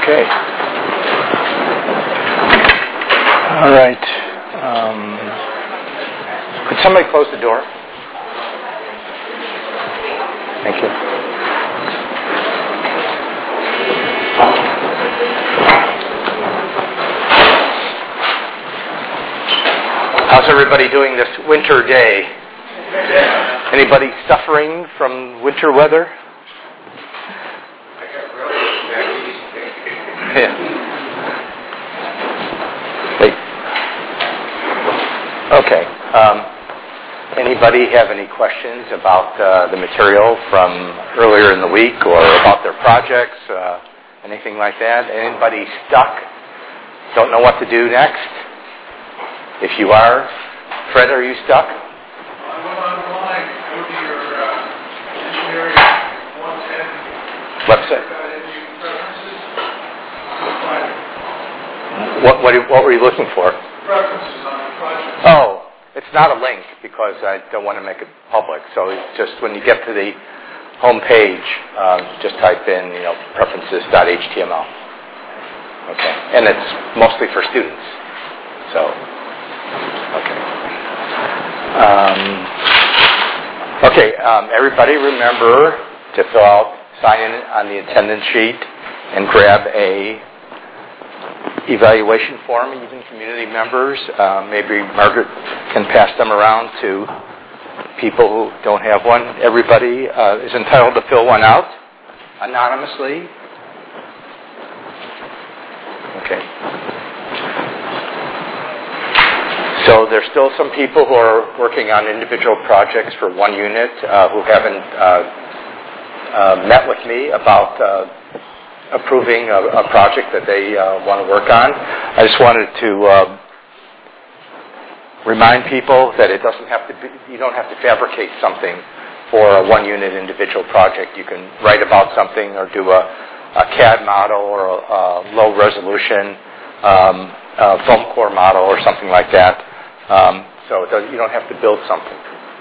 Okay. All right. Could somebody close the door? Thank you. How's everybody doing this winter day? Anybody suffering from winter weather? Yeah. Okay. Anybody have any questions about the material from earlier in the week or about their projects, anything like that? Anybody stuck? Don't know what to do next? If you are, Fred, are you stuck? I went online, go to your engineering 110 website. Preferences. What were you looking for? Preferences on the project. Oh, it's not a link because I don't want to make it public. So it's just when you get to the home page, just type in, preferences.html. Okay, and it's mostly for students. So, okay. Everybody remember to sign in on the attendance sheet and grab a evaluation form, even community members. Maybe Margaret can pass them around to people who don't have one. Everybody is entitled to fill one out anonymously. Okay. So there's still some people who are working on individual projects for one unit who haven't met with me about approving a project that they want to work on. I just wanted to remind people that you don't have to fabricate something for a one-unit individual project. You can write about something or do a CAD model or a low-resolution foam core model or something like that. So you don't have to build something.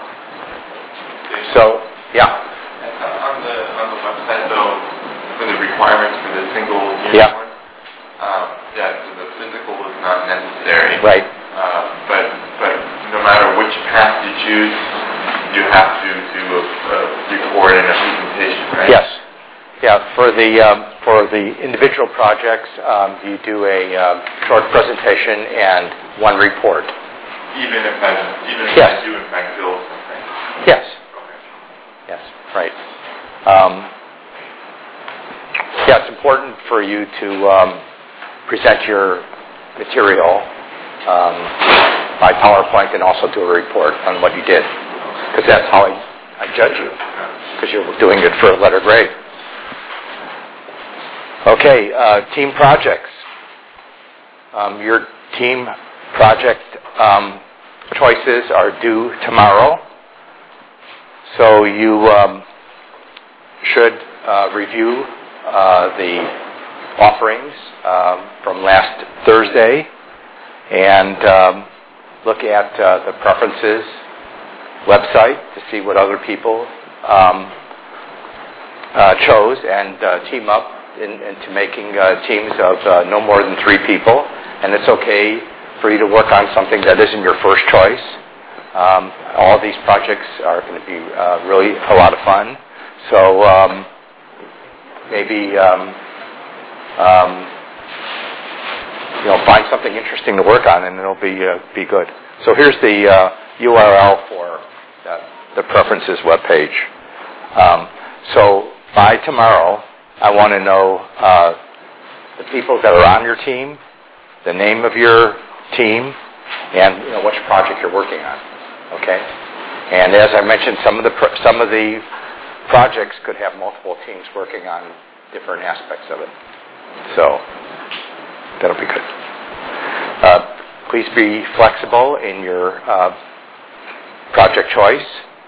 So, yeah. On the website, though, for the requirements for the single unit one, so the physical is not necessary. Right. But no matter which path you choose, you have to do a report and a presentation, right? Yes. Yeah. For the individual projects, you do a short presentation and one report. Even if I do in fact build something. Yes. Okay. Yes. Right. It's important for you to present your material by PowerPoint and also do a report on what you did, because that's how I judge you, because you're doing it for a letter grade. Okay, team projects. Your team project choices are due tomorrow, so you should review the offerings from last Thursday and look at the preferences website to see what other people chose and team up into making teams of no more than 3 people. And it's okay for you to work on something that isn't your first choice. All of these projects are going to be really a lot of fun. So maybe find something interesting to work on, and it'll be good. So here's the URL for the preferences webpage. So by tomorrow, I want to know the people that are on your team, the name of your team, and which project you're working on. Okay. And as I mentioned, some of the projects could have multiple teams working on different aspects of it. So that'll be good. Please be flexible in your project choice.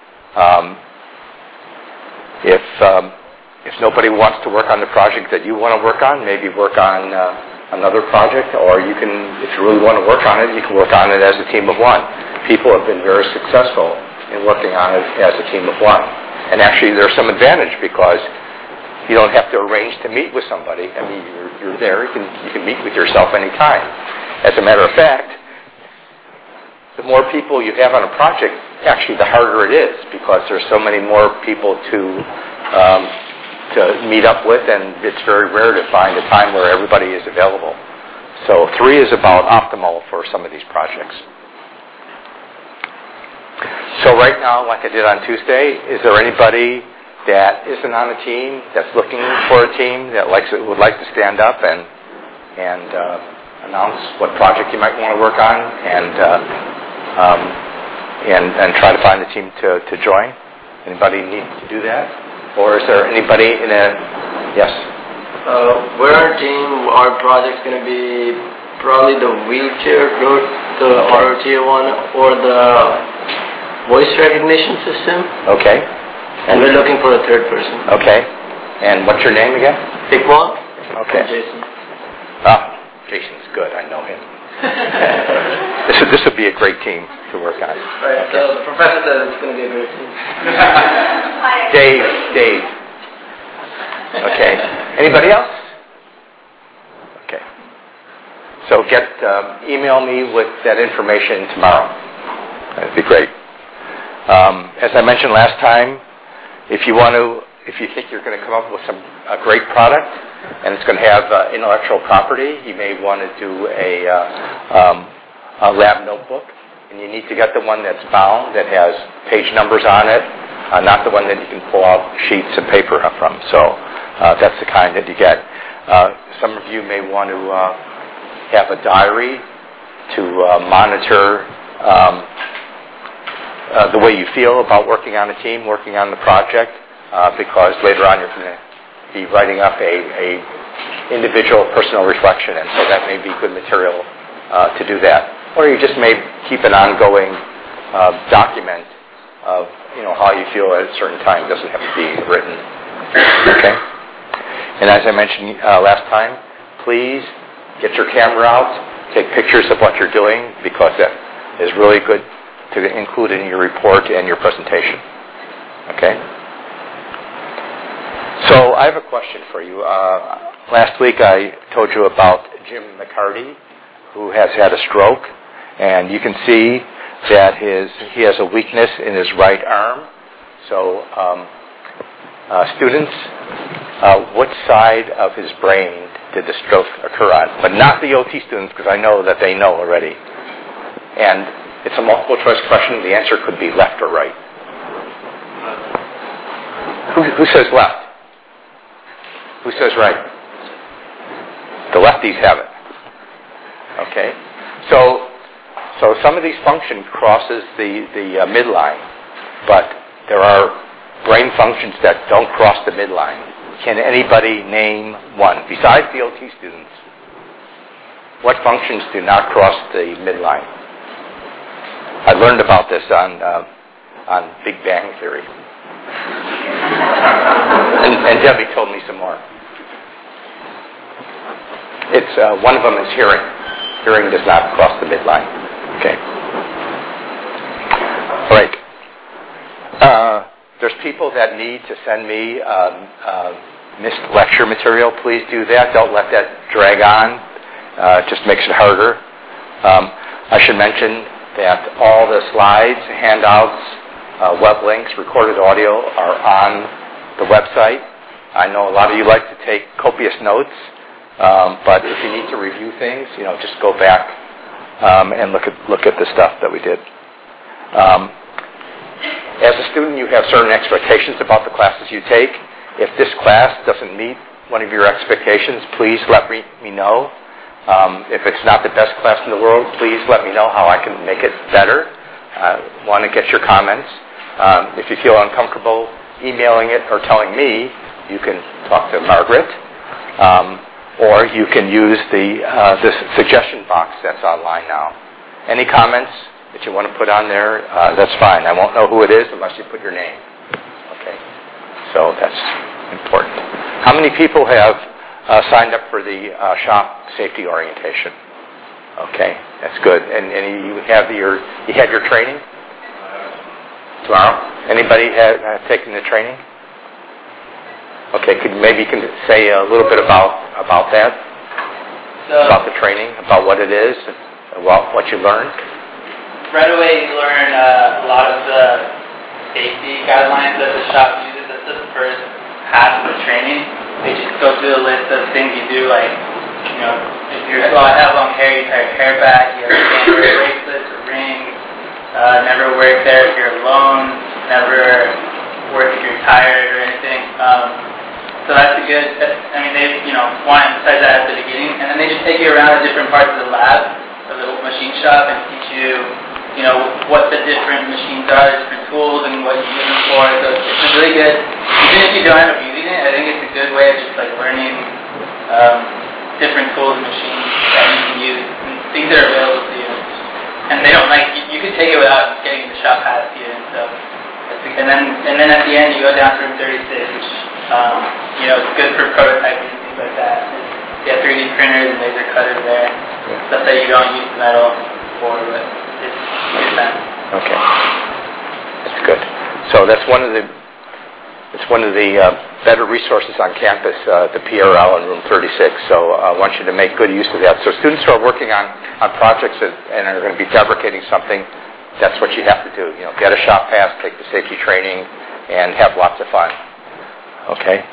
If nobody wants to work on the project that you want to work on, maybe work on another project, or you can, if you really want to work on it, you can work on it as a team of one. People have been very successful in working on it as a team of one. And actually, there's some advantage because You don't have to arrange to meet with somebody. I mean, you're there. You can meet with yourself anytime. As a matter of fact, the more people you have on a project, actually the harder it is, because there's so many more people to meet up with, and it's very rare to find a time where everybody is available. So 3 is about optimal for some of these projects. So right now, like I did on Tuesday, is there anybody that isn't on a team, that's looking for a team, that would like to stand up and announce what project you might want to work on, and try to find a team to join? Anybody need to do that? Or is there anybody in a... Yes? We're our team. Our project's going to be probably the wheelchair route, the ROTA one, or the voice recognition system. Okay. And we're looking for a third person. Okay. And what's your name again? Iqbal. Okay. And Jason. Jason's good. I know him. This would be a great team to work on. Right. Okay. So the professor says it's going to be a great team. Dave. Okay. Anybody else? Okay. So email me with that information tomorrow. That'd be great. As I mentioned last time, if you think you're going to come up with a great product and it's going to have intellectual property, you may want to do a lab notebook, and you need to get the one that's bound, that has page numbers on it, not the one that you can pull out sheets of paper from. So that's the kind that you get. Some of you may want to have a diary to monitor the way you feel about working on a team, working on the project, because later on you're going to be writing up a individual personal reflection, and so that may be good material to do that. Or you just may keep an ongoing document of how you feel at a certain time. It doesn't have to be written. Okay? And as I mentioned last time, please get your camera out, take pictures of what you're doing, because that is really good to include in your report and your presentation. Okay? So I have a question for you. Last week I told you about Jim McCarty, who has had a stroke, and you can see that he has a weakness in his right arm. So students, what side of his brain did the stroke occur on? But not the OT students, because I know that they know already. And it's a multiple choice question. The answer could be left or right. Who says left? Who says right? The lefties have it. Okay? So some of these function crosses the midline, but there are brain functions that don't cross the midline. Can anybody name one? Besides the OT students, what functions do not cross the midline? I learned about this on Big Bang Theory. and Debbie told me some more. It's one of them is hearing. Hearing does not cross the midline. Okay. All right. There's people that need to send me missed lecture material. Please do that. Don't let that drag on. It just makes it harder. I should mention that all the slides, handouts, web links, recorded audio are on the website. I know a lot of you like to take copious notes, but if you need to review things, just go back and look at the stuff that we did. As a student, you have certain expectations about the classes you take. If this class doesn't meet one of your expectations, please let me know. If it's not the best class in the world, please let me know how I can make it better. I want to get your comments. If you feel uncomfortable emailing it or telling me, you can talk to Margaret. Or you can use the suggestion box that's online now. Any comments that you want to put on there, that's fine. I won't know who it is unless you put your name. Okay? So that's important. How many people have signed up for the shop safety orientation? Okay, that's good. And you had your training tomorrow? Anybody have taken the training? Okay, maybe you can say a little bit about that, about the training, about what it is, about what you learned. Right away, you learn a lot of the safety guidelines that the shop uses. That's the first half of the training. They just go through a list of things you do, like, if you have long hair, you tie your hair back, you have bracelets or rings, never work there if you're alone, never work if you're tired or anything. So that's a good, they, want to emphasize that at the beginning, and then they just take you around to different parts of the lab, of the machine shop, and teach you, what the different machines are, the different tools, and what you use them for. So it's really good. Even if you don't end up using it, I think it's a good way of just like learning different tools and machines that you can use, and things that are available to you. And they don't you could take it without getting the shop passed to you. And so, and then at the end you go down to room 36, which it's good for prototyping and things like that. You have 3D printers and laser cutters there, stuff that you don't use metal for, but it's fun. Okay, that's good. So that's one of the better resources on campus, the PRL in room 36. So I want you to make good use of that. So students who are working on projects and are going to be fabricating something, that's what you have to do. Get a shop pass, take the safety training, and have lots of fun. Okay.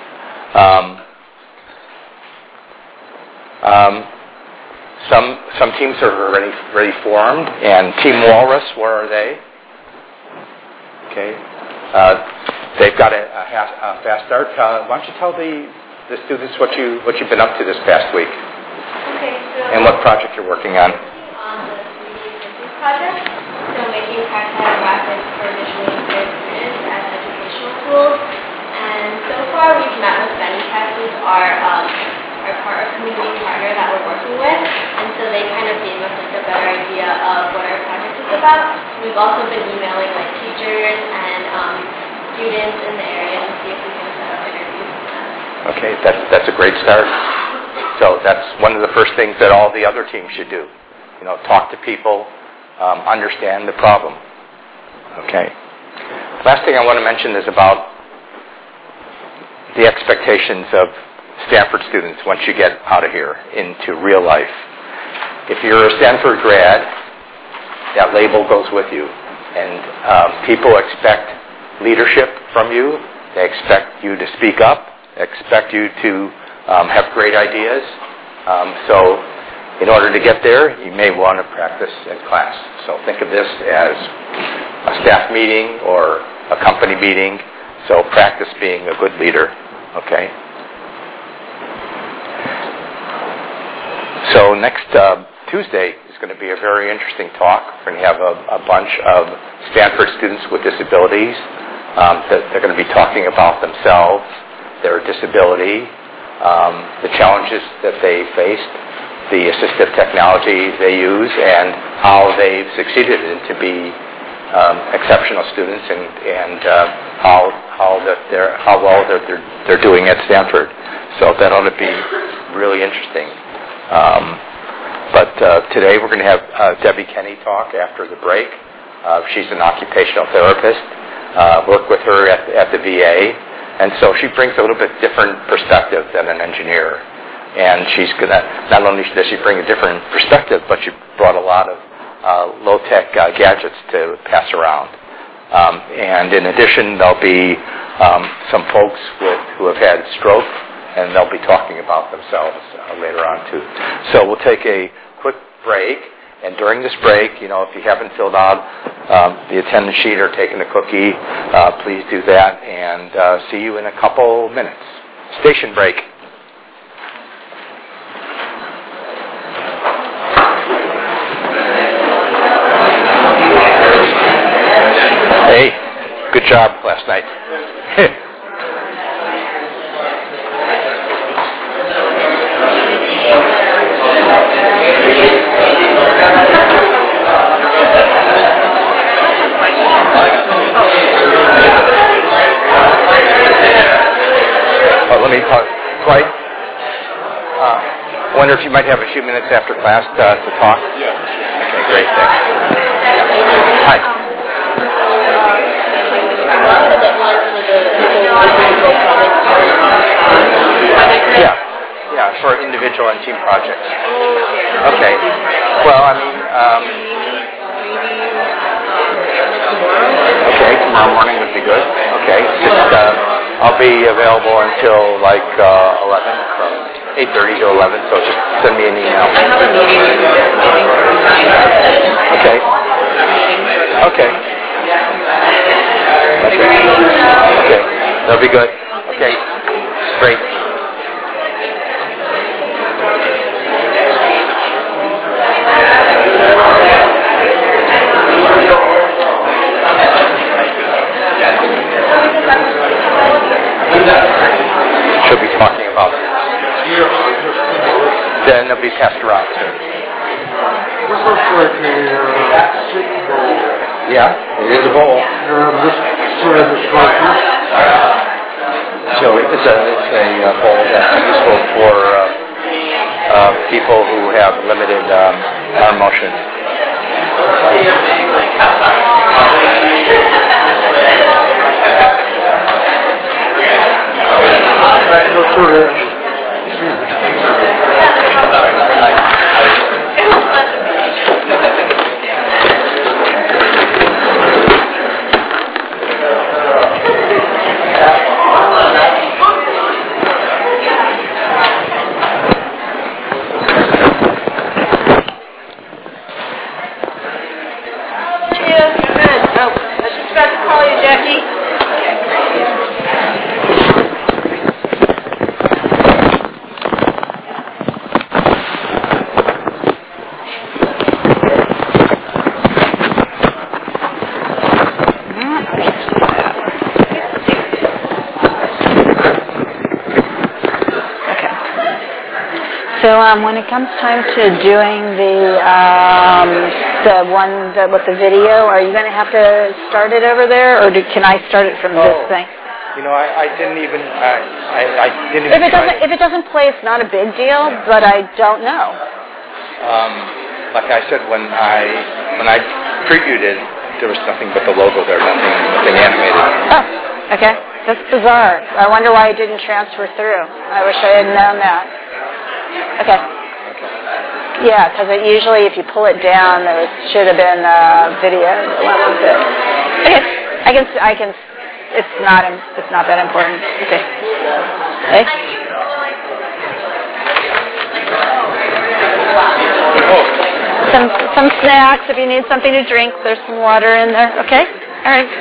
Some teams are already formed, and Team Walrus, where are they? Okay. They've got a fast start. Why don't you tell the students what you've been up to this past week? Okay, so and what project you're working on? On the 3D printing project, so making tactile graphics for visually impaired students as educational tools. And so far, we've met with Bennytech, who's our community partner that we're working with, and so they kind of gave us like a better idea of what our project is about. We've also been emailing like teachers and students in the area to see if we can set up interviews with them. Okay, that's a great start. So that's one of the first things that all the other teams should do. Talk to people, understand the problem. Okay. Last thing I want to mention is about the expectations of Stanford students once you get out of here into real life. If you're a Stanford grad, that label goes with you. And people expect leadership from you. They expect you to speak up. They expect you to have great ideas. So in order to get there, you may want to practice in class. So think of this as a staff meeting or a company meeting. So practice being a good leader. Okay? So next Tuesday is going to be a very interesting talk. We're going to have a bunch of Stanford students with disabilities that they're going to be talking about themselves, their disability, the challenges that they faced, the assistive technology they use, and how they've succeeded to be exceptional students and how well they're doing at Stanford. So that ought to be really interesting. But today we're going to have Debbie Kenny talk after the break. She's an occupational therapist. Work with her at the VA, and so she brings a little bit different perspective than an engineer. And she's gonna not only does she bring a different perspective, but she brought a lot of low-tech gadgets to pass around. And in addition, there'll be some folks who have had stroke, and they'll be talking about themselves later on too. So we'll take a quick break, and during this break, if you haven't filled out the attendance sheet or taken a cookie, please do that, and see you in a couple minutes. Station break. Hey, good job last night. Let me pause. Dwight, I wonder if you might have a few minutes after class to talk? Yeah. Okay, great, thanks. Hi. projects. Okay. Well, I mean, okay, tomorrow morning would be good. Okay, just I'll be available until like 11, from 8:30 to 11. So just send me an email. I have a meeting from 9 to 10. Okay. Okay. Okay. That'll be good. Okay. Great. She'll be talking about it. Then it'll be passed around. This looks like a stick bowl. Yeah, it is a bowl. This side is like So it's a bowl that's useful for people who have limited arm motion. So when it comes time to doing the one with the video, are you going to have to start it over there, or can I start it from this thing? You know, I didn't even. I didn't even. If it doesn't play, it's not a big deal. But I don't know. Like I said, when I previewed it, there was nothing but the logo there, nothing animated. Oh, okay. That's bizarre. I wonder why it didn't transfer through. I wish I had known that. Okay. Yeah, because usually if you pull it down, there should have been a video that went with it. Okay. I can. It's not that important. Okay. Okay. Some snacks if you need something to drink. There's some water in there. Okay. All right.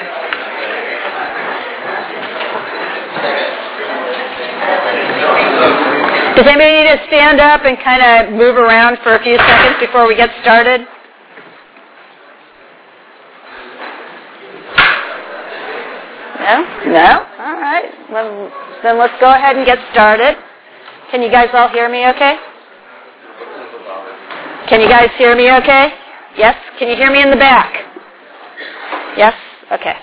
Does anybody need to stand up and kind of move around for a few seconds before we get started? No? All right. Well, then let's go ahead and get started. Can you guys all hear me okay? Can you guys hear me okay? Yes? Can you hear me in the back? Yes? Okay.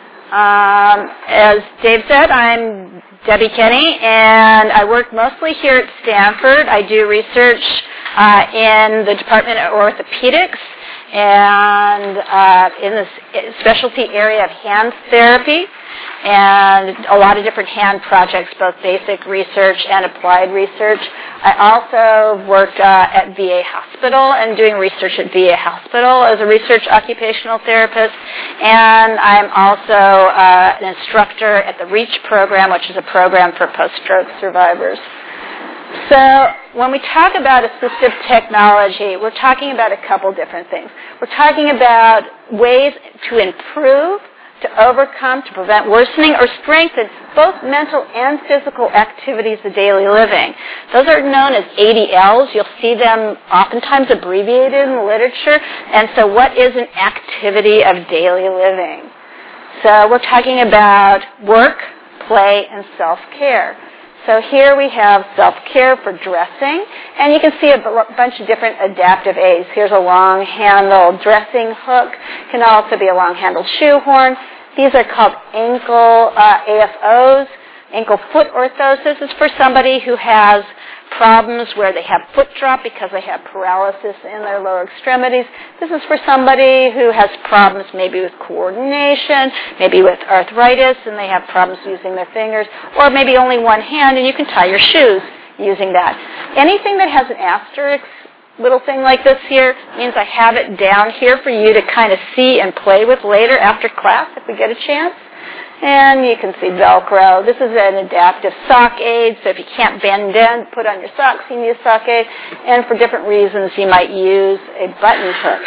As Dave said, I'm Debbie Kenny, and I work mostly here at Stanford. I do research in the Department of Orthopedics and in the specialty area of hand therapy, and a lot of different hand projects, both basic research and applied research. I also work at VA Hospital and doing research at VA Hospital as a research occupational therapist, and I'm also an instructor at the REACH program, which is a program for post-stroke survivors. So when we talk about assistive technology, we're talking about a couple different things. We're talking about ways to improve, to overcome, to prevent worsening, or strengthen both mental and physical activities of daily living. Those are known as ADLs. You'll see them oftentimes abbreviated in the literature. And so what is an activity of daily living? So we're talking about work, play, and self-care. So here we have self-care for dressing, and you can see a bunch of different adaptive aids. Here's a long-handled dressing hook. Can also be a long-handled shoe horn. These are called ankle AFOs, ankle foot orthosis. Is for somebody who has problems where they have foot drop because they have paralysis in their lower extremities. This is for somebody who has problems maybe with coordination, maybe with arthritis, and they have problems using their fingers, or maybe only one hand, and you can tie your shoes using that. Anything that has an asterisk little thing like this here means I have it down here for you to kind of see and play with later after class if we get a chance. And you can see Velcro. This is an adaptive sock aid, so if you can't bend in, put on your socks, you need a sock aid. And for different reasons, you might use a button hook.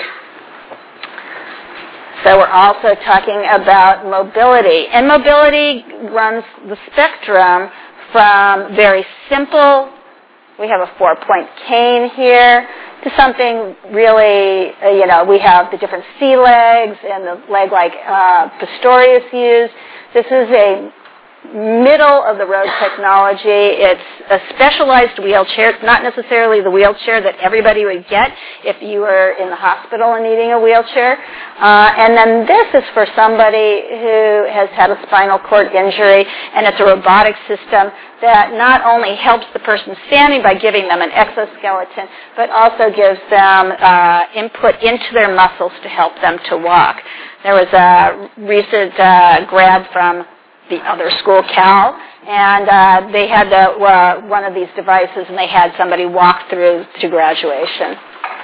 So we're also talking about mobility. And mobility runs the spectrum from very simple, we have a 4-point cane here, to something really, we have the different sea legs and the leg like Pistorius used. This is a middle-of-the-road technology. It's a specialized wheelchair. It's not necessarily the wheelchair that everybody would get if you were in the hospital and needing a wheelchair. And then this is for somebody who has had a spinal cord injury, and it's a robotic system that not only helps the person standing by giving them an exoskeleton, but also gives them input into their muscles to help them to walk. There was a recent grad from the other school, Cal, and they had one of these devices, and they had somebody walk through to graduation.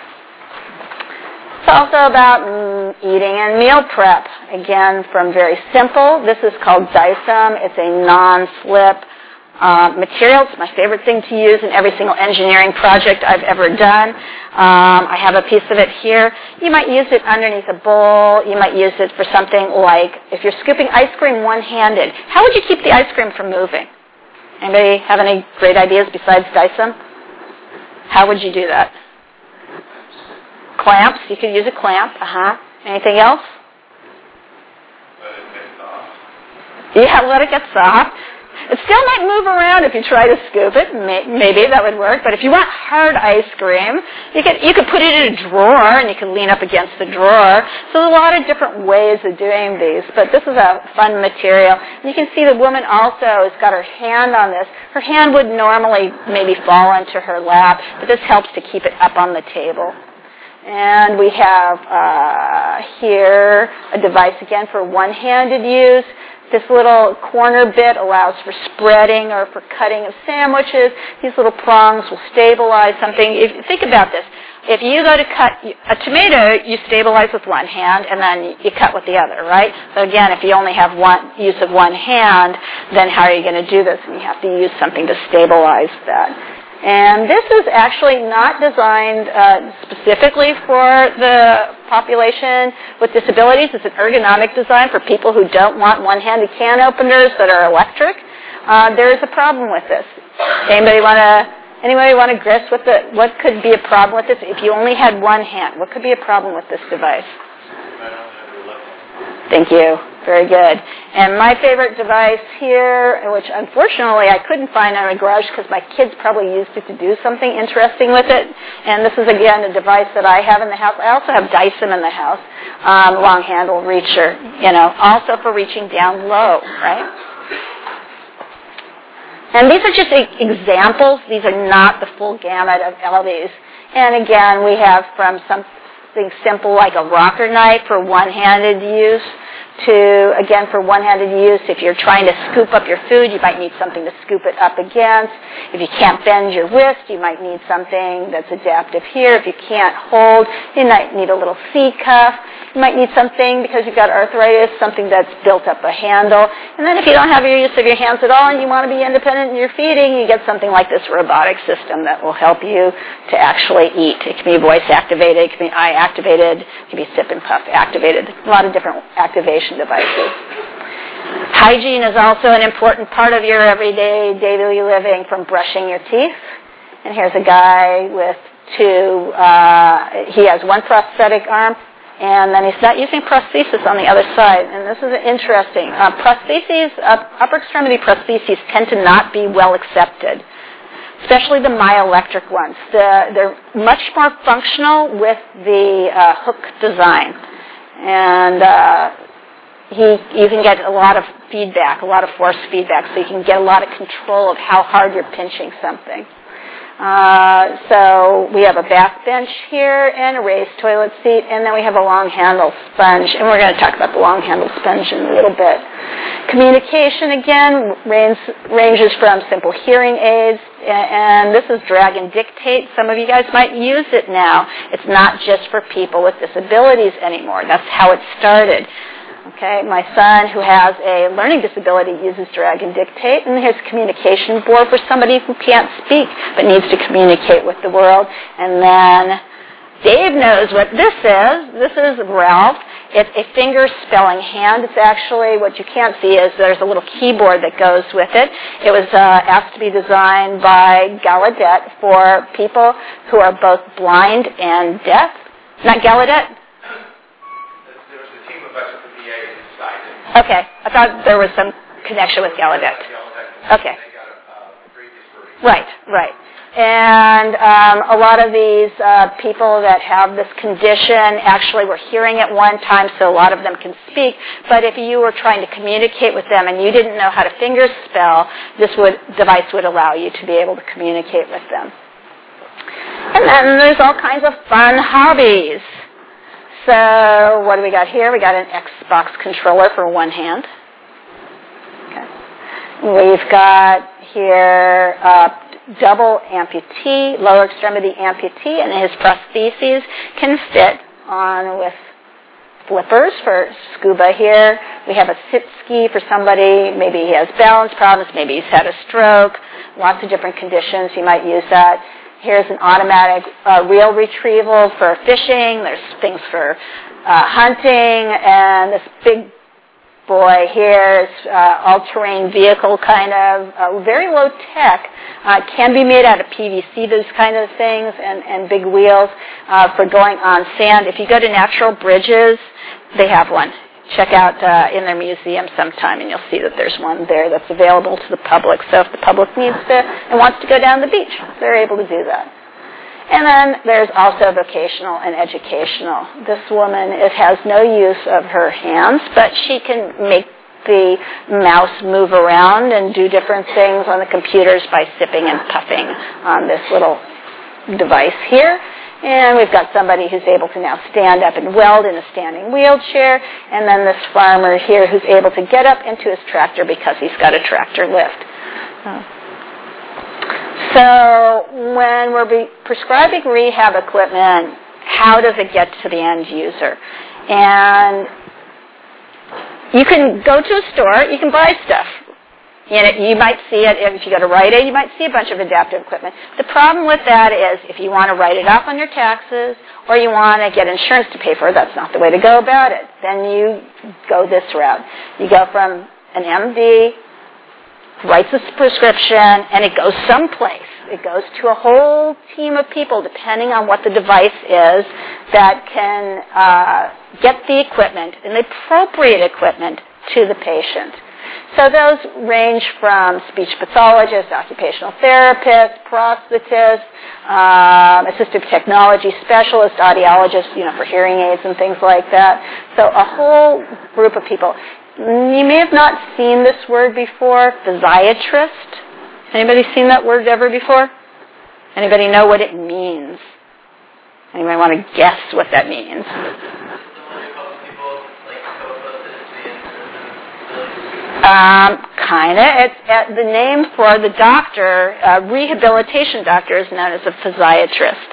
It's also about eating and meal prep. Again, from very simple. This is called Dysum. It's a non-slip material. It's my favorite thing to use in every single engineering project I've ever done. I have a piece of it here. You might use it underneath a bowl. You might use it for something like if you're scooping ice cream one-handed. How would you keep the ice cream from moving? Anybody have any great ideas besides Dysum? How would you do that? Clamps. You could use a clamp. Anything else? Let it get soft. Yeah, let it get soft. It still might move around if you try to scoop it. Maybe that would work. But if you want hard ice cream, you could put it in a drawer, and you can lean up against the drawer. So there's a lot of different ways of doing these. But this is a fun material. And you can see the woman also has got her hand on this. Her hand would normally maybe fall onto her lap, but this helps to keep it up on the table. And we have here a device again for one-handed use. This little corner bit allows for spreading or for cutting of sandwiches. These little prongs will stabilize something. Think about this. If you go to cut a tomato, you stabilize with one hand, and then you cut with the other, right? So again, if you only have use of one hand, then how are you going to do this? And you have to use something to stabilize that. And this is actually not designed specifically for the population with disabilities. It's an ergonomic design for people who don't want one-handed can openers that are electric. There is a problem with this. Anybody want to grasp what could be a problem with this? If you only had one hand, what could be a problem with this device? Thank you. Very good. And my favorite device here, which unfortunately I couldn't find in my garage because my kids probably used it to do something interesting with it. And this is, again, a device that I have in the house. I also have Dysum in the house, long handle reacher, also for reaching down low, right? And these are just examples. These are not the full gamut of all these. And again, we have from something simple like a rocker knife for one-handed use to, again, for one-handed use, if you're trying to scoop up your food, you might need something to scoop it up against. If you can't bend your wrist, you might need something that's adaptive here. If you can't hold, you might need a little C-cuff. You might need something, because you've got arthritis, something that's built up a handle. And then if you don't have your use of your hands at all and you want to be independent in your feeding, you get something like this robotic system that will help you to actually eat. It can be voice activated, it can be eye activated, it can be sip and puff activated. A lot of different activation devices. Hygiene is also an important part of your everyday, daily living, from brushing your teeth. And here's a guy with he has one prosthetic arm, and then he's not using prosthesis on the other side. And this is interesting. Prostheses, upper extremity prostheses tend to not be well accepted, especially the myoelectric ones. They're much more functional with the hook design. And you can get a lot of feedback, a lot of force feedback, so you can get a lot of control of how hard you're pinching something. So we have a back bench here and a raised toilet seat, and then we have a long handle sponge, and we're going to talk about the long handle sponge in a little bit. Communication, again, ranges from simple hearing aids, and this is drag and dictate. Some of you guys might use it now. It's not just for people with disabilities anymore. That's how it started. Okay, my son, who has a learning disability, uses drag and dictate, and his communication board for somebody who can't speak but needs to communicate with the world. And then Dave knows what this is. This is Ralph. It's a finger spelling hand. It's actually, what you can't see is there's a little keyboard that goes with it. It was asked to be designed by Gallaudet for people who are both blind and deaf. Not Gallaudet? There was a team of us at the VA who decided. Okay. I thought there was some connection with Gallaudet. Okay. They got a previous version. Right. And a lot of these people that have this condition actually were hearing at one time, so a lot of them can speak. But if you were trying to communicate with them and you didn't know how to finger spell, this device would allow you to be able to communicate with them. And then there's all kinds of fun hobbies. So what do we got here? We got an Xbox controller for one hand. Okay. We've got here double amputee, lower extremity amputee, and his prostheses can fit on with flippers for scuba here. We have a sit ski for somebody, maybe he has balance problems, maybe he's had a stroke, lots of different conditions, you might use that. Here's an automatic reel retrieval for fishing. There's things for hunting, and this big boy here is all-terrain vehicle kind of, very low tech. Can be made out of PVC, those kind of things, and big wheels for going on sand. If you go to Natural Bridges, they have one. Check out in their museum sometime, and you'll see that there's one there that's available to the public. So if the public needs to and wants to go down the beach, they're able to do that. And then there's also vocational and educational. This woman has no use of her hands, but she can make the mouse move around and do different things on the computers by sipping and puffing on this little device here. And we've got somebody who's able to now stand up and weld in a standing wheelchair. And then this farmer here who's able to get up into his tractor because he's got a tractor lift. So when we're prescribing rehab equipment, how does it get to the end user? And you can go to a store, you can buy stuff. You might see it, if you go to Rite Aid, you might see a bunch of adaptive equipment. The problem with that is if you want to write it off on your taxes or you want to get insurance to pay for it, that's not the way to go about it. Then you go this route. You go from an MD, writes a prescription, and it goes someplace. It goes to a whole team of people, depending on what the device is, that can get the equipment and the appropriate equipment to the patient. So those range from speech pathologists, occupational therapists, prosthetists, assistive technology specialists, audiologists, for hearing aids and things like that. So a whole group of people. You may have not seen this word before, physiatrist. Anybody seen that word ever before? Anybody know what it means? Anybody want to guess what that means? Kind of. The name for the doctor, rehabilitation doctor, is known as a physiatrist.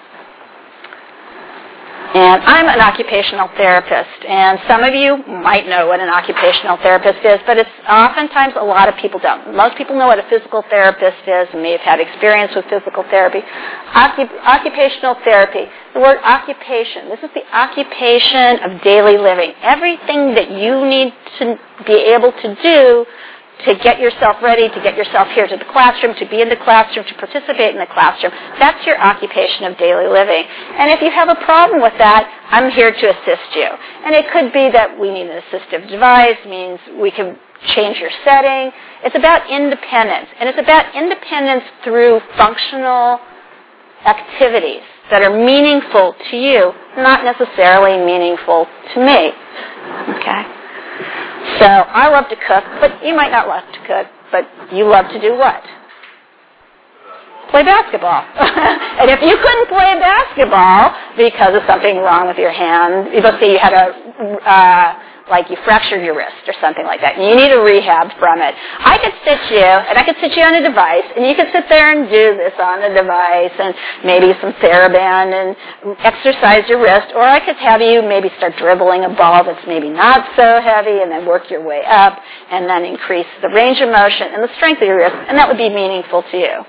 And I'm an occupational therapist, and some of you might know what an occupational therapist is, but it's oftentimes a lot of people don't. Most people know what a physical therapist is and may have had experience with physical therapy. Occupational therapy, the word occupation, this is the occupation of daily living. Everything that you need to be able to do to get yourself ready, to get yourself here to the classroom, to be in the classroom, to participate in the classroom. That's your occupation of daily living. And if you have a problem with that, I'm here to assist you. And it could be that we need an assistive device, means we can change your setting. It's about independence. And it's about independence through functional activities that are meaningful to you, not necessarily meaningful to me. Okay? So I love to cook, but you might not love to cook, but you love to do what? Play basketball. And if you couldn't play basketball because of something wrong with your hand, let's say you had a like you fractured your wrist or something like that, and you need a rehab from it. I could sit you, and I could sit you on a device, and you could sit there and do this on the device, and maybe some TheraBand, and exercise your wrist, or I could have you maybe start dribbling a ball that's maybe not so heavy, and then work your way up, and then increase the range of motion and the strength of your wrist, and that would be meaningful to you.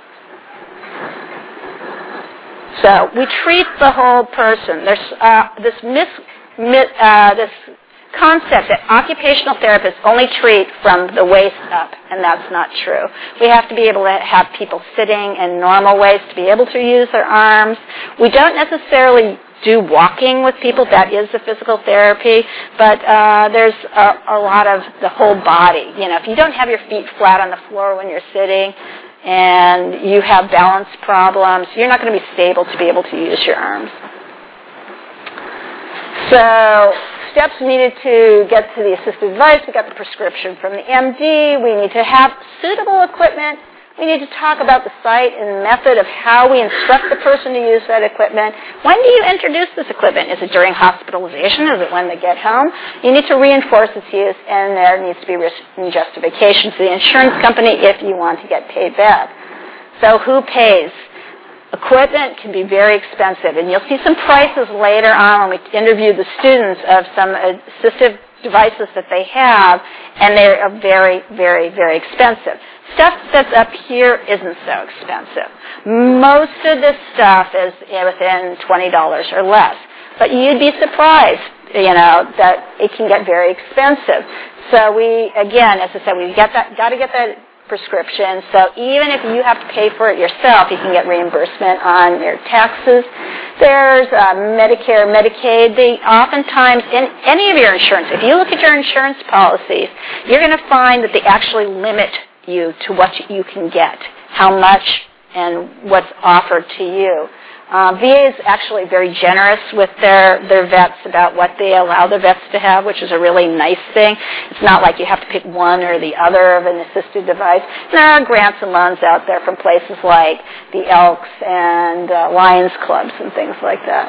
So we treat the whole person. There's this concept that occupational therapists only treat from the waist up, and that's not true. We have to be able to have people sitting in normal ways to be able to use their arms. We don't necessarily do walking with people. That is the physical therapy, but there's a lot of the whole body. You know, if you don't have your feet flat on the floor when you're sitting, and you have balance problems, you're not going to be stable to be able to use your arms. So steps needed to get to the assisted device. We got the prescription from the MD. We need to have suitable equipment. We need to talk about the site and method of how we instruct the person to use that equipment. When do you introduce this equipment? Is it during hospitalization? Is it when they get home? You need to reinforce its use, and there needs to be risk and justification to the insurance company if you want to get paid back. So who pays? Equipment can be very expensive, and you'll see some prices later on when we interview the students of some assistive devices that they have, and they are very, very, very expensive. Stuff that's up here isn't so expensive. Most of this stuff is within $20 or less. But you'd be surprised, that it can get very expensive. So we, again, as I said, we got to get that prescription. So even if you have to pay for it yourself, you can get reimbursement on your taxes. There's Medicare, Medicaid. They oftentimes, in any of your insurance, if you look at your insurance policies, you're going to find that they actually limit you to what you can get, how much and what's offered to you. VA is actually very generous with their vets about what they allow the vets to have, which is a really nice thing. It's not like you have to pick one or the other of an assisted device. There are grants and loans out there from places like the Elks and Lions Clubs and things like that.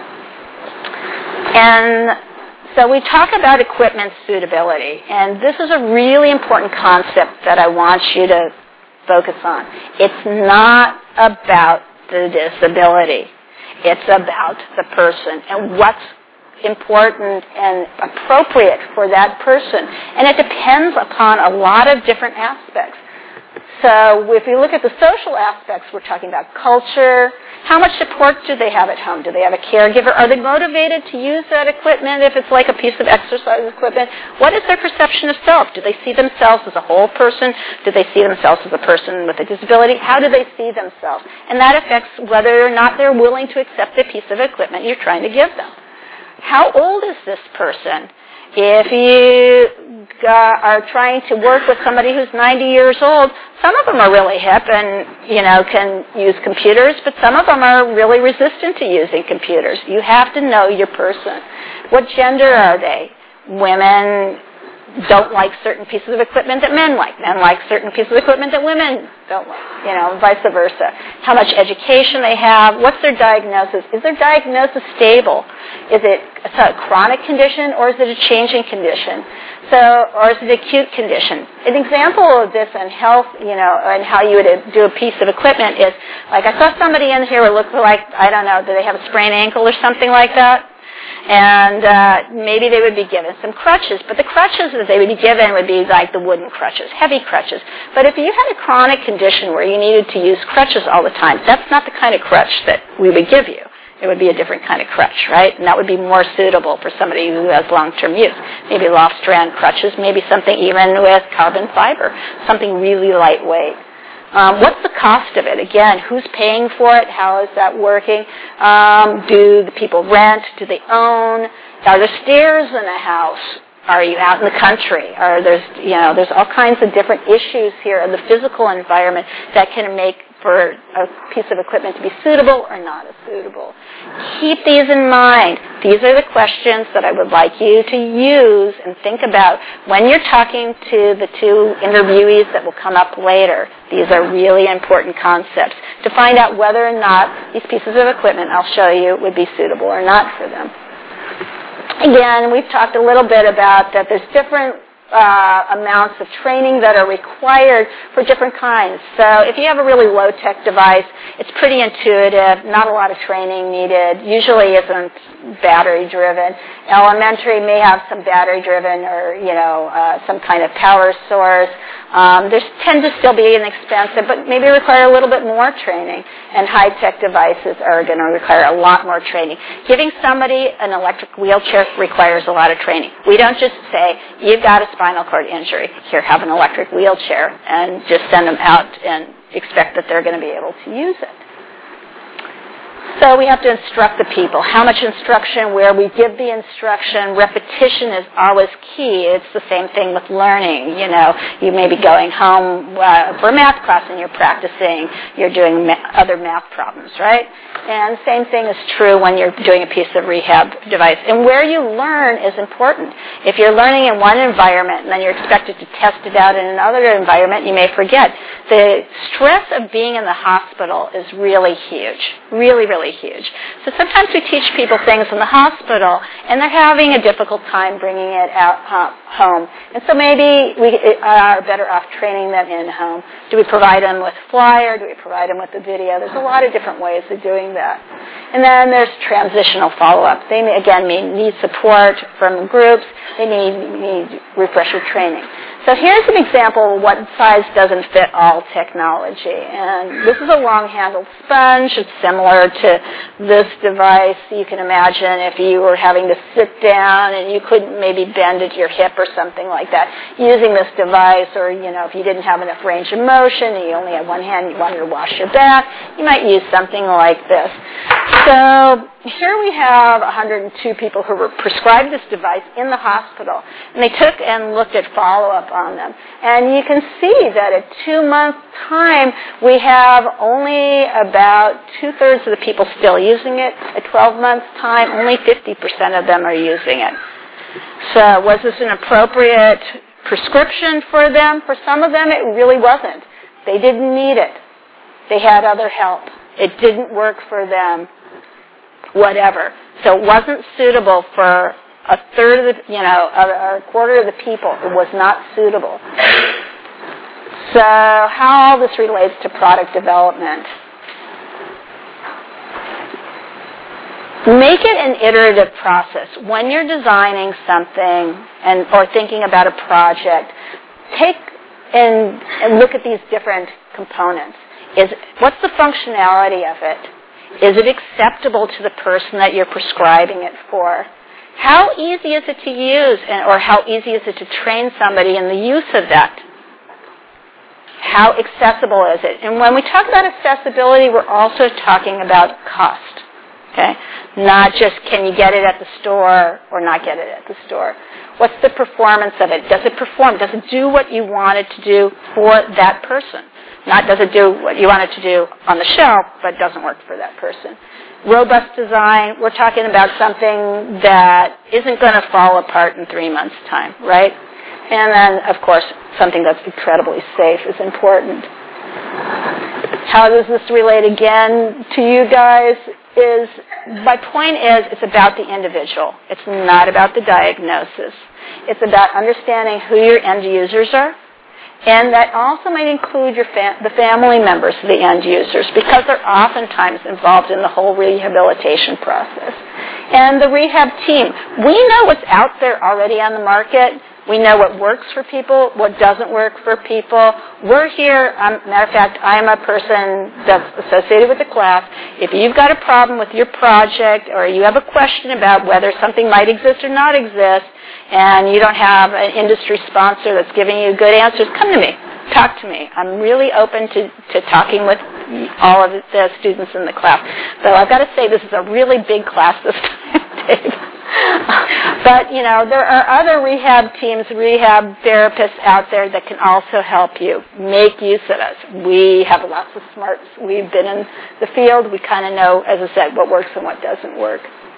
And so we talk about equipment suitability, and this is a really important concept that I want you to focus on. It's not about the disability. It's about the person and what's important and appropriate for that person. And it depends upon a lot of different aspects. So if you look at the social aspects, we're talking about culture. How much support do they have at home? Do they have a caregiver? Are they motivated to use that equipment if it's like a piece of exercise equipment? What is their perception of self? Do they see themselves as a whole person? Do they see themselves as a person with a disability? How do they see themselves? And that affects whether or not they're willing to accept the piece of equipment you're trying to give them. How old is this person? If you are trying to work with somebody who's 90 years old, some of them are really hip and, can use computers, but some of them are really resistant to using computers. You have to know your person. What gender are they? Women don't like certain pieces of equipment that men like. Men like certain pieces of equipment that women don't like, vice versa. How much education they have. What's their diagnosis? Is their diagnosis stable? Is it a chronic condition or is it a changing condition? Or is it an acute condition? An example of this in health, and how you would do a piece of equipment is, like I saw somebody in here who looked like, I don't know, do they have a sprained ankle or something like that? And maybe they would be given some crutches, but the crutches that they would be given would be like the wooden crutches, heavy crutches. But if you had a chronic condition where you needed to use crutches all the time, that's not the kind of crutch that we would give you. It would be a different kind of crutch, right? And that would be more suitable for somebody who has long-term use. Maybe loft-strand crutches, maybe something even with carbon fiber, something really lightweight. What's the cost of it? Again, who's paying for it? How is that working? Do the people rent? Do they own? Are there stairs in a house? Are you out in the country? There's all kinds of different issues here in the physical environment that can make for a piece of equipment to be suitable or not suitable. Keep these in mind. These are the questions that I would like you to use and think about when you're talking to the two interviewees that will come up later. These are really important concepts to find out whether or not these pieces of equipment I'll show you would be suitable or not for them. Again, we've talked a little bit about that there's different amounts of training that are required for different kinds. So if you have a really low-tech device, it's pretty intuitive, not a lot of training needed, usually isn't battery-driven. Elementary may have some battery-driven or, some kind of power source. There tend to still be inexpensive, but maybe require a little bit more training. And high-tech devices are going to require a lot more training. Giving somebody an electric wheelchair requires a lot of training. We don't just say, you've got a spinal cord injury, here, have an electric wheelchair, and just send them out and expect that they're going to be able to use it. So we have to instruct the people. How much instruction, where we give the instruction, repetition is always key. It's the same thing with learning. You may be going home for a math class and you're practicing, you're doing other math problems, right? And same thing is true when you're doing a piece of rehab device. And where you learn is important. If you're learning in one environment and then you're expected to test it out in another environment, you may forget. The stress of being in the hospital is really huge, really, really huge. So sometimes we teach people things in the hospital, and they're having a difficult time bringing it out home. And so maybe we are better off training them in home. Do we provide them with a flyer? Do we provide them with a video? There's a lot of different ways of doing that. And then there's transitional follow-up. They, again, may need support from groups. They need refresher training. So here's an example of what size doesn't fit all technology. And this is a long-handled sponge. It's similar to this device. You can imagine if you were having to sit down and you couldn't maybe bend at your hip or something like that, using this device, or, if you didn't have enough range of motion and you only had one hand, you wanted to wash your back, you might use something like this. So here we have 102 people who were prescribed this device in the hospital, and they took and looked at follow-up on them. And you can see that at 2-month time, we have only about 2/3 of the people still using it. At 12 months time, only 50% of them are using it. So was this an appropriate prescription for them? For some of them, it really wasn't. They didn't need it. They had other help. It didn't work for them. Whatever. So it wasn't suitable for a third of the, a quarter of the people. It was not suitable. So how all this relates to product development. Make it an iterative process. When you're designing something or thinking about a project, take and look at these different components. What's the functionality of it? Is it acceptable to the person that you're prescribing it for? How easy is it to use, or how easy is it to train somebody in the use of that? How accessible is it? And when we talk about accessibility, we're also talking about cost. Okay? Not just can you get it at the store or not get it at the store. What's the performance of it? Does it perform? Does it do what you want it to do for that person? Not does it do what you want it to do on the shelf, but doesn't work for that person. Robust design, we're talking about something that isn't going to fall apart in 3 months' time, right? And then, of course, something that's incredibly safe is important. How does this relate again to you guys? My point is, it's about the individual. It's not about the diagnosis. It's about understanding who your end users are. And that also might include the family members of the end users, because they're oftentimes involved in the whole rehabilitation process. And the rehab team, we know what's out there already on the market. We know what works for people, what doesn't work for people. We're here, matter of fact, I'm a person that's associated with the class. If you've got a problem with your project, or you have a question about whether something might exist or not exist, and you don't have an industry sponsor that's giving you good answers, come to me. Talk to me. I'm really open to talking with all of the students in the class. So I've got to say, this is a really big class this time, Dave. But, there are other rehab teams, rehab therapists out there that can also help you. Make use of us. We have lots of smarts. We've been in the field. We kind of know, as I said, what works and what doesn't work.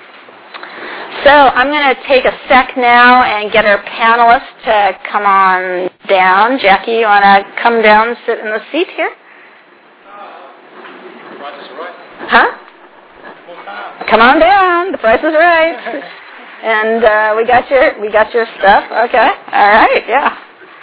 So I'm going to take a sec now and get our panelists to come on down. Jackie, you want to come down and sit in the seat here? Huh? Come on down. The price is right. And we got your stuff. Okay. All right. Yeah.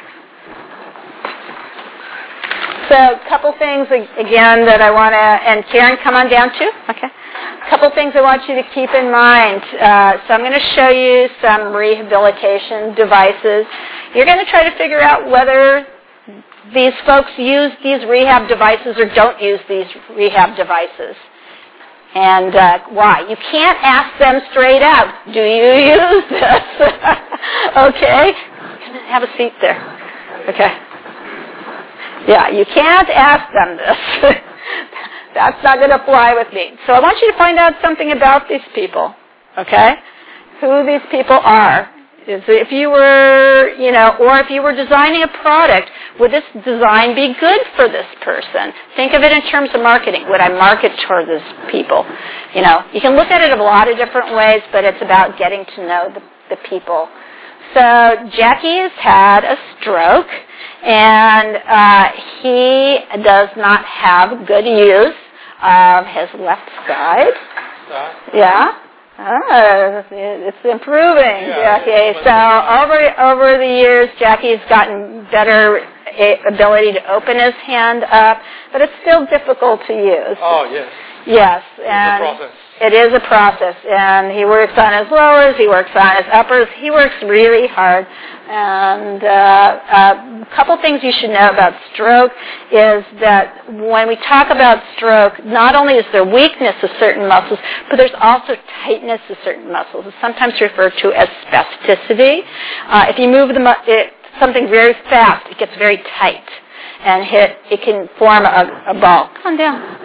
So a couple things again that I want to, and Karen, come on down too. Okay. A couple things I want you to keep in mind. So I'm going to show you some rehabilitation devices. You're going to try to figure out whether these folks use these rehab devices or don't use these rehab devices. And why? You can't ask them straight out, do you use this? Okay? Have a seat there. Okay. Yeah, you can't ask them this. That's not going to fly with me. So I want you to find out something about these people. Okay? Who these people are. If you were, or if you were designing a product, would this design be good for this person? Think of it in terms of marketing. Would I market toward these people? You can look at it a lot of different ways, but it's about getting to know the people. So Jackie has had a stroke, and he does not have good use of his left side. Yeah. It's improving, Jackie. So over the years, Jackie's gotten better ability to open his hand up, but it's still difficult to use. Oh, yes. Yes, and it is a process. And he works on his lowers, he works on his uppers, he works really hard. And a couple things you should know about stroke is that when we talk about stroke, not only is there weakness of certain muscles, but there's also tightness of certain muscles. It's sometimes referred to as spasticity. If you move something very fast, it gets very tight, and it can form a ball. Come on down.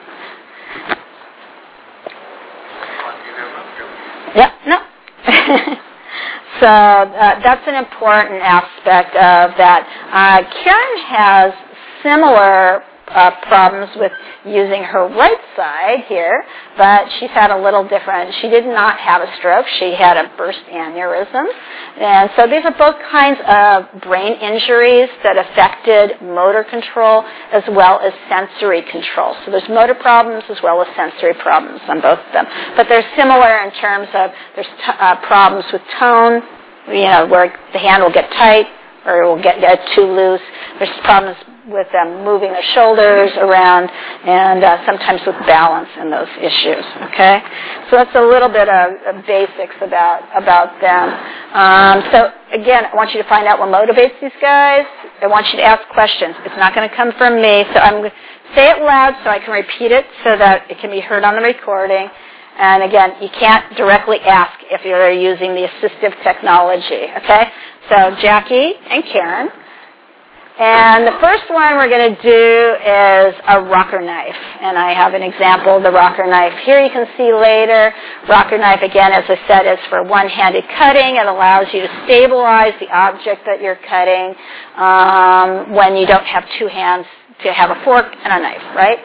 Yeah, no. So that's an important aspect of that. Karen has similar problems with using her right side here, but she's had a little different. She did not have a stroke. She had a burst aneurysm. And so these are both kinds of brain injuries that affected motor control as well as sensory control. So there's motor problems as well as sensory problems on both of them. But they're similar in terms of there's problems with tone, where the hand will get tight or it will get too loose. There's problems with them moving their shoulders around, and sometimes with balance in those issues. Okay, so that's a little bit of basics about them. So again, I want you to find out what motivates these guys. I want you to ask questions. It's not going to come from me, so I'm going to say it loud so I can repeat it so that it can be heard on the recording. And again, you can't directly ask if you're using the assistive technology. Okay, so Jackie and Karen. And the first one we're going to do is a rocker knife. And I have an example of the rocker knife here. You can see later. Rocker knife, again, as I said, is for one-handed cutting. It allows you to stabilize the object that you're cutting when you don't have two hands to have a fork and a knife, right?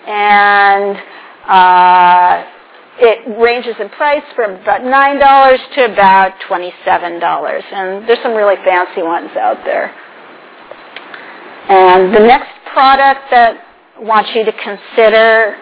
And it ranges in price from about $9 to about $27. And there's some really fancy ones out there. And the next product that I want you to consider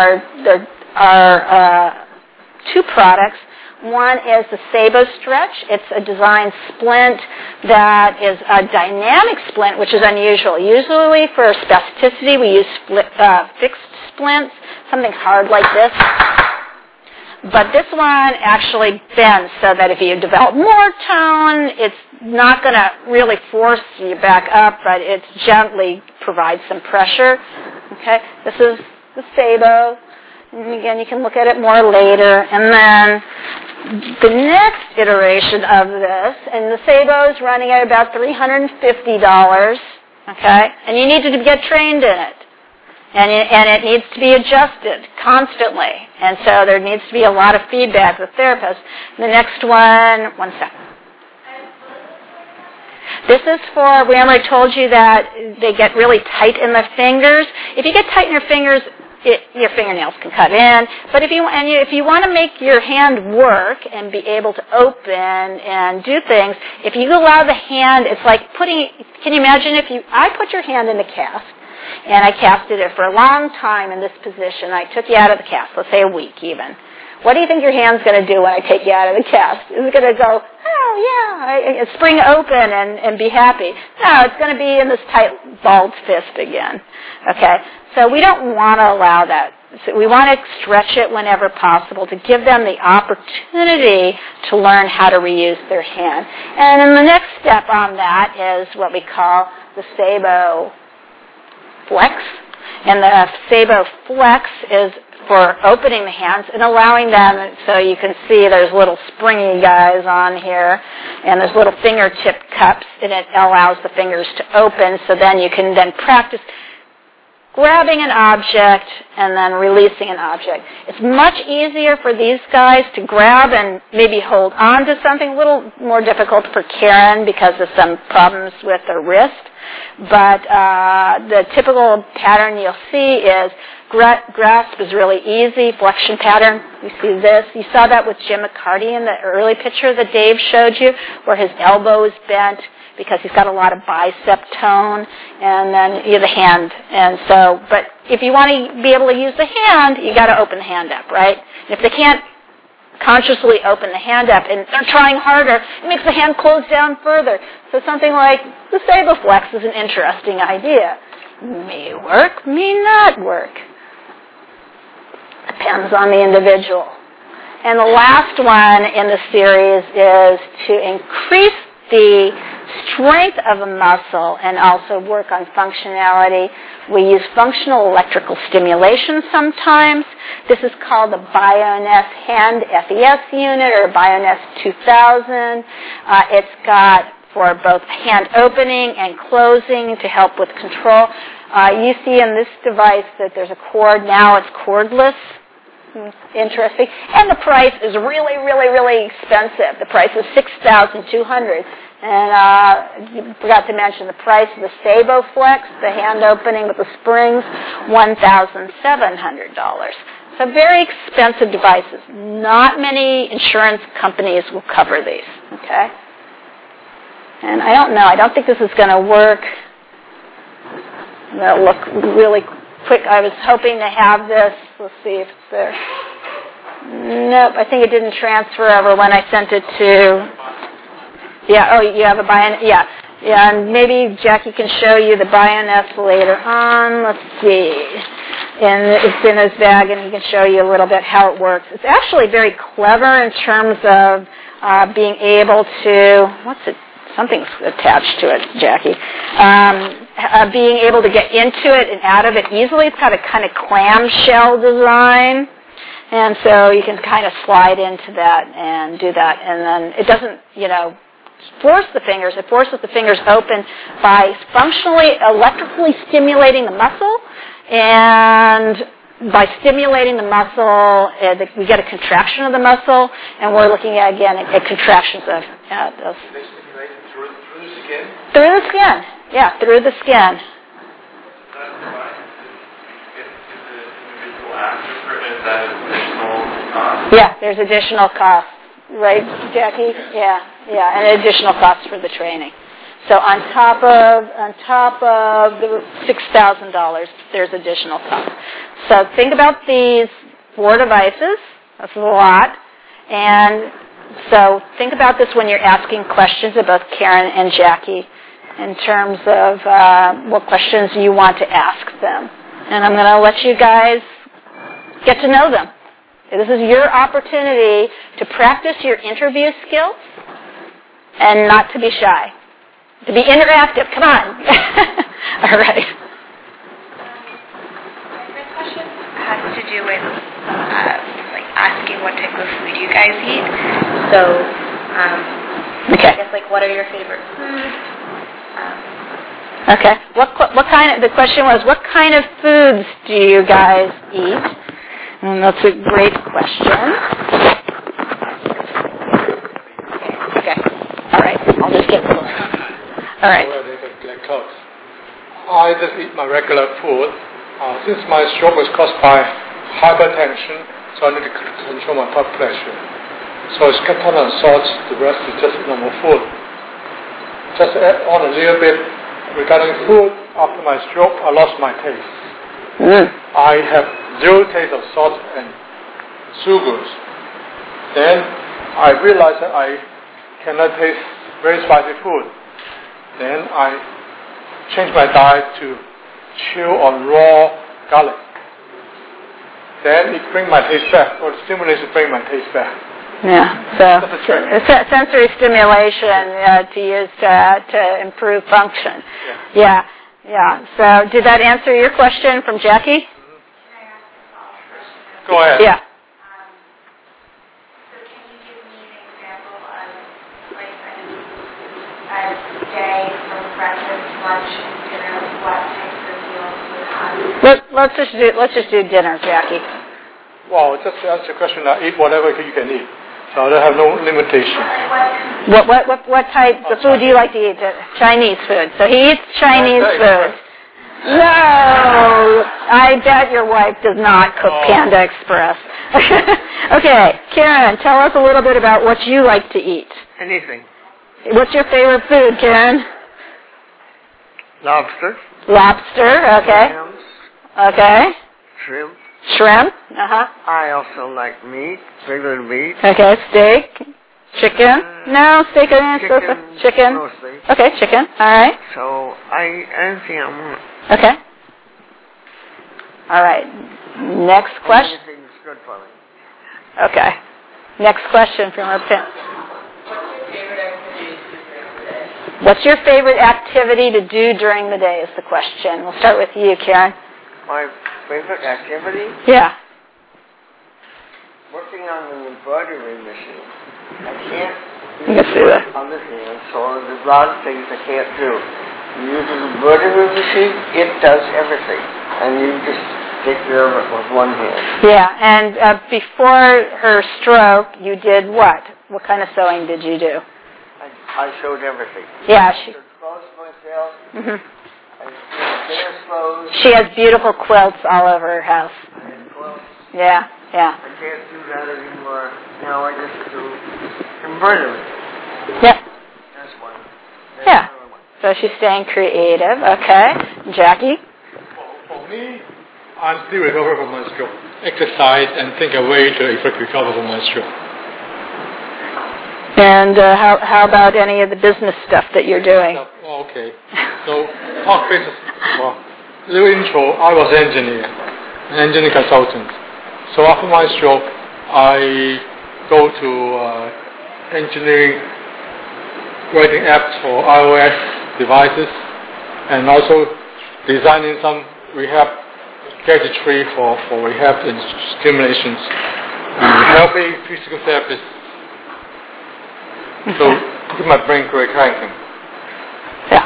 are two products. One is the Sabo Stretch. It's a design splint that is a dynamic splint, which is unusual. Usually for spasticity, we use fixed splints, something hard like this. But this one actually bends so that if you develop more tone, it's not going to really force you back up, but it gently provides some pressure. Okay, this is the Sabo. And again, you can look at it more later. And then the next iteration of this, and the Sabo is running at about $350. Okay, and you need to get trained in it. And it needs to be adjusted constantly. And so there needs to be a lot of feedback with therapists. The next one second. This is for, remember I told you that they get really tight in the fingers. If you get tight in your fingers, your fingernails can cut in. But if you want to make your hand work and be able to open and do things, if you allow the hand, it's like can you imagine I put your hand in the cast, and I casted it for a long time in this position. I took you out of the cast, let's say a week even. What do you think your hand's going to do when I take you out of the cast? Is it going to go, oh, yeah, spring open and be happy? No, it's going to be in this tight, balled fist again. Okay? So we don't want to allow that. So we want to stretch it whenever possible to give them the opportunity to learn how to reuse their hand. And then the next step on that is what we call the Sabo Flex. And the Sabo Flex is for opening the hands and allowing them, so you can see there's little springy guys on here, and there's little fingertip cups, and it allows the fingers to open, so then you can then practice grabbing an object and then releasing an object. It's much easier for these guys to grab and maybe hold on to something, a little more difficult for Karen because of some problems with her wrist. But the typical pattern you'll see is grasp is really easy, flexion pattern. You see this. You saw that with Jim McCarty in the early picture that Dave showed you, where his elbow is bent because he's got a lot of bicep tone, and then the hand. And so, but if you want to be able to use the hand, you got to open the hand up, right? And if they can't consciously open the hand up and they're trying harder, it makes the hand close down further. So something like the SaboFlex is an interesting idea. May work, may not work. Depends on the individual. And the last one in the series is to increase the strength of a muscle and also work on functionality. We use functional electrical stimulation sometimes. This is called the Bioness Hand FES unit or Bioness 2000. It's got for both hand opening and closing to help with control. You see in this device that there's a cord. Now it's cordless. Interesting. And the price is really, really, really expensive. The price is $6,200. And you forgot to mention the price of the SaboFlex, the hand opening with the springs, $1,700. So very expensive devices. Not many insurance companies will cover these. Okay? And I don't know. I don't think this is going to work. I'm going to look really quick. I was hoping to have this. Let's see if it's there. Nope. I think it didn't transfer over when I sent it to... Yeah, oh, you have a Bioness? Yeah. Yeah, and maybe Jackie can show you the Bioness later on. Let's see. And it's in his bag, and he can show you a little bit how it works. It's actually very clever in terms of being able to... What's it? Something's attached to it, Jackie. Being able to get into it and out of it easily. It's got a kind of clamshell design. And so you can kind of slide into that and do that. And then it doesn't, force the fingers. It forces the fingers open by functionally, electrically stimulating the muscle. And by stimulating the muscle, we get a contraction of the muscle. And we're looking at, again, at contractions of those. They stimulate through the skin? Through the skin. Yeah, through the skin. Is the individual active for it? Is that additional cost? Yeah, there's additional costs. Right, Jackie? Yeah, and additional costs for the training. So on top of the $6,000, there's additional costs. So think about these 4 devices. That's a lot. And so think about this when you're asking questions of both Karen and Jackie in terms of what questions you want to ask them. And I'm going to let you guys get to know them. This is your opportunity to practice your interview skills and not to be shy. To be interactive. Come on. All right. My first question has to do with asking what type of food you guys eat. So, Okay. I guess what are your favorite foods? Okay. What kind of? The question was, what kind of foods do you guys eat? And that's a great question. Okay. All right. I'll just get close. All right. I just eat my regular food. Since my stroke was caused by hypertension, so I need to control my blood pressure. So it's cut down on salt. The rest is just normal food. Just add on a little bit regarding food. After my stroke, I lost my taste. I have 0 taste of salt and sugars. Then I realized that I cannot taste very spicy food. Then I changed my diet to chew on raw garlic. Then it brings my taste back, or the stimulation brings my taste back. Yeah, so sensory stimulation to use to improve function. Yeah. So did that answer your question from Jackie? Go ahead. Yeah. So can you give me an example of like a day from breakfast, lunch, and dinner? What types of meals you have? Let's just do dinner, Jackie. Well, just to answer the question, I eat whatever you can eat. So I don't have no limitation. What type of food do you like to eat? Chinese food. So he eats Chinese food. No, I bet your wife does not cook Panda Express. Okay, Karen, tell us a little bit about what you like to eat. Anything. What's your favorite food, Karen? Lobster. Lobster, okay. Clams. Okay. Shrimp. Shrimp, uh-huh. I also like meat, regular meat. Okay, steak. Chicken? No, steak and chicken. Mostly. Okay, chicken, all right. So, anything I want. Okay. All right. Next question. Anything's good for me. Okay. Next question from our pen. What's your favorite activity to do during the day is the question. We'll start with you, Karen. My favorite activity? Yeah. Working on an embroidery machine. I can't You can see that. on this hand, so there's a lot of things I can't do. You use an embroidery machine, it does everything. And you just take care of it with one hand. Yeah, and before her stroke, you did what? What kind of sewing did you do? I showed everything. Yeah, I showed clothes myself. I did clothes. She has beautiful quilts all over her house. I had quilts. Yeah. I can't do that anymore. Now I just do embroidery. Yep. That's one. That's Yeah. another one. So she's staying creative. Okay. Jackie? For me, I'm still recovering from my stroke. Exercise and think a way to recover from my stroke. And how about any of the business stuff that you're doing? Okay. So, talk business. Well, little intro, I was an engineer consultant. So after my stroke, I go to engineering, writing apps for iOS devices, and also designing some rehab gadgetry for rehab and stimulations, helping physical therapists. So keep my brain quite cranking. Yeah.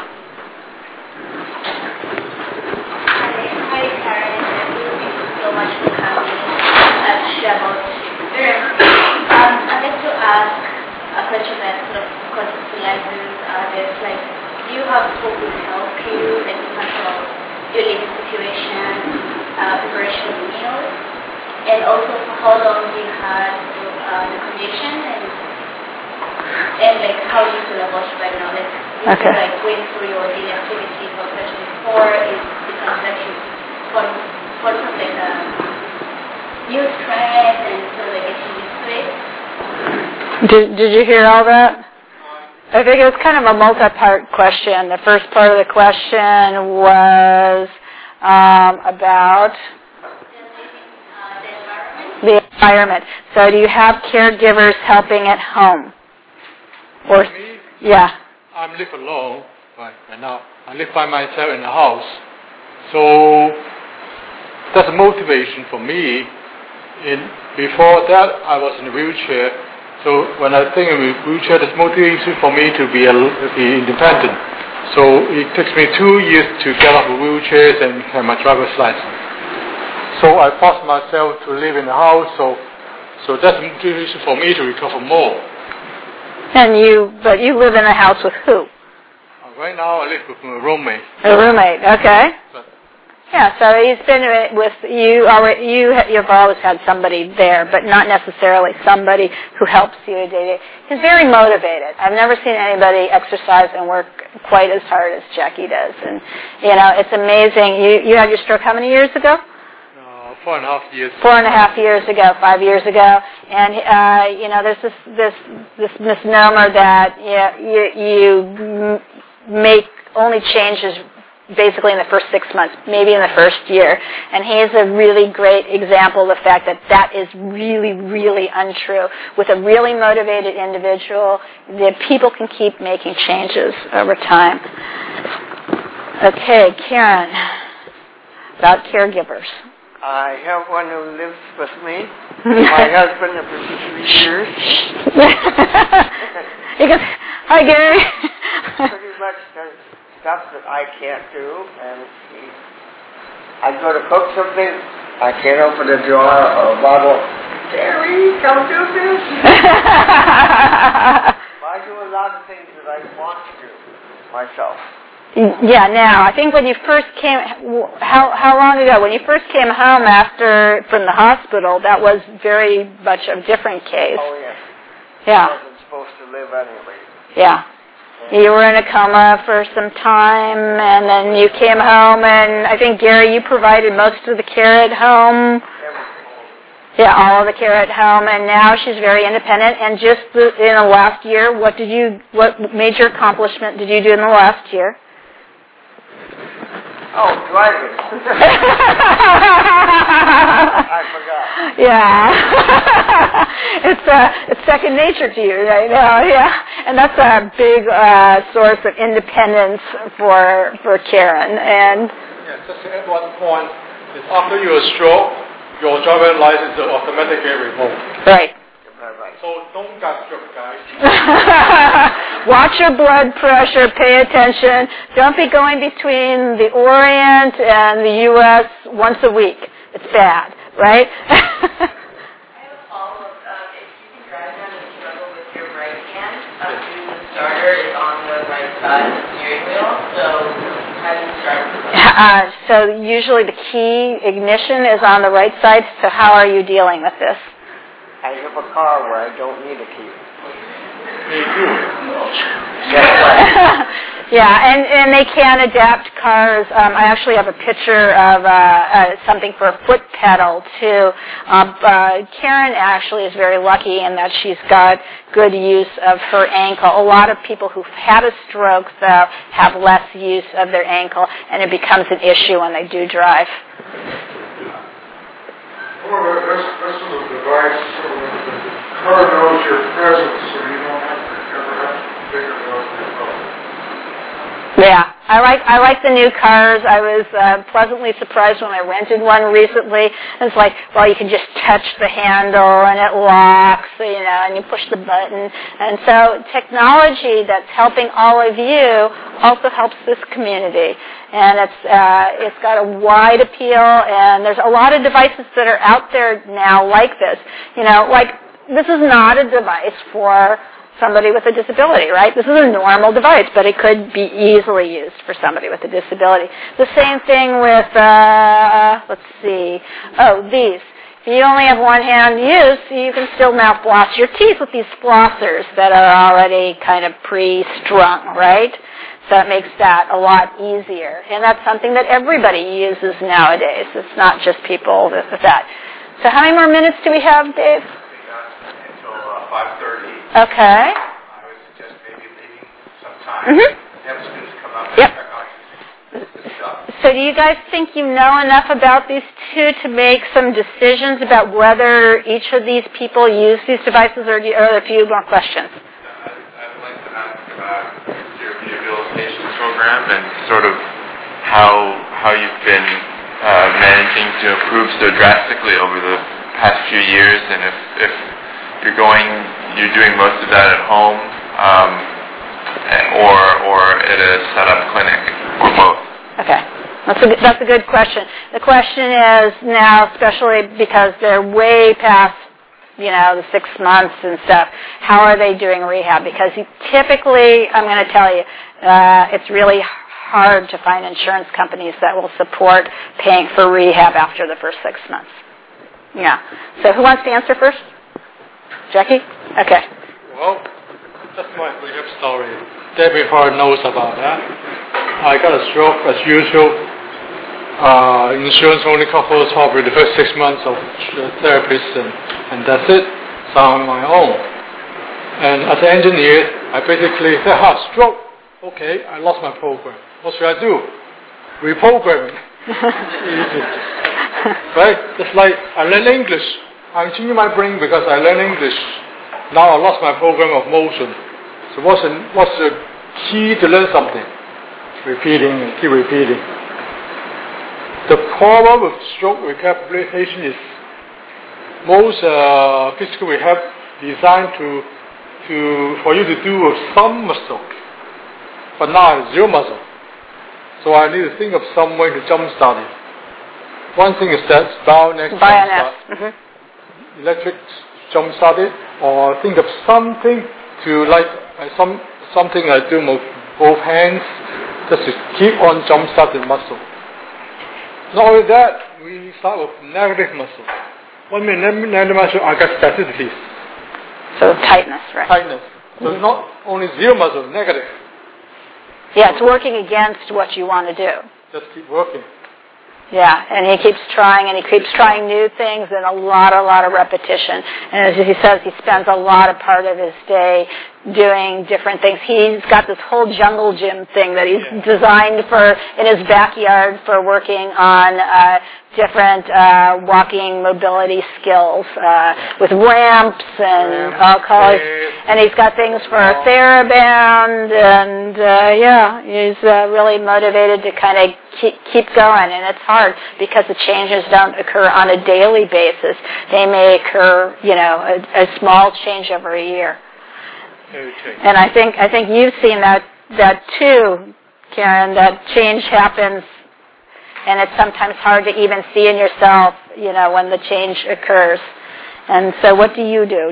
Hi, Karen. Thank you so much for coming to share about experience. I'd like to ask a question that sort of contextualizes this. Like, do you have people who help you, like in terms of your living situation, preparation of meals, and also for how long you had the condition, and like how do you feel about it right now? Like, Okay. like going through your daily activities compared to before, is because that you got sort of like a new stress and sort of like getting used to it? Did you hear all that? I think it was kind of a multi-part question. The first part of the question was about the environment. So do you have caregivers helping at home? Or Me, yeah. I live alone right now. I live by myself in the house. So that's a motivation for me. Before that, I was in a wheelchair. So when I think of a wheelchair, that's motivation for me to be independent. So it takes me 2 years to get off of wheelchairs and have my driver's license. So I forced myself to live in the house. So that's a motivation for me to recover more. But you live in a house with who? Right now, I live with my roommate. A roommate. Okay. Yeah. So he's been with you. You've always had somebody there, but not necessarily somebody who helps you day to day. He's very motivated. I've never seen anybody exercise and work quite as hard as Jackie does. And it's amazing. You had your stroke how many years ago? 4.5 years. 4.5 years ago, 5 years ago, and there's this misnomer that you make only changes basically in the first 6 months, maybe in the first year. And he's a really great example of the fact that is really, really untrue. With a really motivated individual, the people can keep making changes over time. Okay, Karen, about caregivers. I have one who lives with me. My husband of 53 years. He goes, hi, Gary. Pretty much does stuff that I can't do, and I go to cook something, I can't open a drawer or a bottle. Gary, come do this. I do a lot of things that I want to do myself. Yeah, now, I think when you first came, how long ago? When you first came home from the hospital, that was very much a different case. Oh, yes. Yeah. I wasn't supposed to live anyway. Yeah. You were in a coma for some time, and then you came home, and I think, Gary, you provided most of the care at home. Yeah, all of the care at home, and now she's very independent. And just in the last year, what major accomplishment did you do in the last year? Oh, driving. I forgot. Yeah. It's second nature to you right now, yeah. And that's a big source of independence for Karen. And yeah, just to add one point, is after your stroke, your driver's license is automatically revoked. Right. So don't get stroke, guys. Watch your blood pressure, pay attention. Don't be going between the Orient and the U.S. once a week. It's bad, right? I have a follow-up. If you can drive down and struggle with your right hand, the starter is on the right side of the steering wheel, so how do you start with that? So usually the key ignition is on the right side, so how are you dealing with this? I have a car where I don't need a key. Yeah, and they can adapt cars. I actually have a picture of something for a foot pedal, too. Karen actually is very lucky in that she's got good use of her ankle. A lot of people who've had a stroke, though, have less use of their ankle, and it becomes an issue when they do drive. Well, that's a device so that the car knows your presence, so you don't ever have to figure it out yourself. Yeah, I like the new cars. I was pleasantly surprised when I rented one recently. It's like, well, you can just touch the handle and it locks, and you push the button. And so technology that's helping all of you also helps this community. And it's got a wide appeal, and there's a lot of devices that are out there now like this. This is not a device for somebody with a disability, right? This is a normal device, but it could be easily used for somebody with a disability. The same thing with, these. If you only have one hand use, you can still now floss your teeth with these flossers that are already kind of pre-strung, right? So it makes that a lot easier. And that's something that everybody uses nowadays. It's not just people with that. So how many more minutes do we have, Dave? Until 5:30. Okay. I would suggest maybe leaving some time. Have students come up and check on this stuff. So do you guys think you know enough about these two to make some decisions about whether each of these people use these devices, or are there a few more questions? I'd like to ask about your rehabilitation program and sort of how you've been managing to improve so drastically over the past few years, and if you're doing most of that at home, or at a set-up clinic, or both. Okay, that's a good question. The question is now, especially because they're way past, the 6 months and stuff, how are they doing rehab? Because typically, I'm going to tell you, it's really hard to find insurance companies that will support paying for rehab after the first 6 months. Yeah. So who wants to answer first? Jackie? Okay. Well, that's my rehab story. Debbie probably knows about that. I got a stroke as usual. Insurance only covers probably the first 6 months of therapist, and that's it. So I'm on my own. And as an engineer, I basically say, stroke. Okay, I lost my program. What should I do? Reprogramming. Easy. Right? Just like I learn English. I'm changing my brain because I learn English. Now I lost my program of motion. So what's the key to learn something? Repeating and keep repeating. The problem with stroke rehabilitation is most physical rehab designed for you to do with some muscle, but now zero muscle. So I need to think of some way to jumpstart it. One thing is that Bioness jumpstart, electric jumpstart it, or think of something to something I do with both hands, just to keep on jumpstarting muscle. Not only that, we start with negative muscle. What I mean negative muscle? I got spasticity. So tightness, right? Tightness. So it's not only zero muscle, negative. Yeah, it's working against what you want to do. Just keep working. Yeah, and he keeps trying new things and a lot of repetition. And as he says, he spends a lot of part of his day doing different things. He's got this whole jungle gym thing that he's designed for in his backyard for working on different walking mobility skills with ramps and all kinds. And he's got things for TheraBand, and he's really motivated to kind of keep going. And it's hard because the changes don't occur on a daily basis. They may occur, a small change over a year. Okay. And I think you've seen that too, Karen. That change happens. And it's sometimes hard to even see in yourself, when the change occurs. And so what do? You did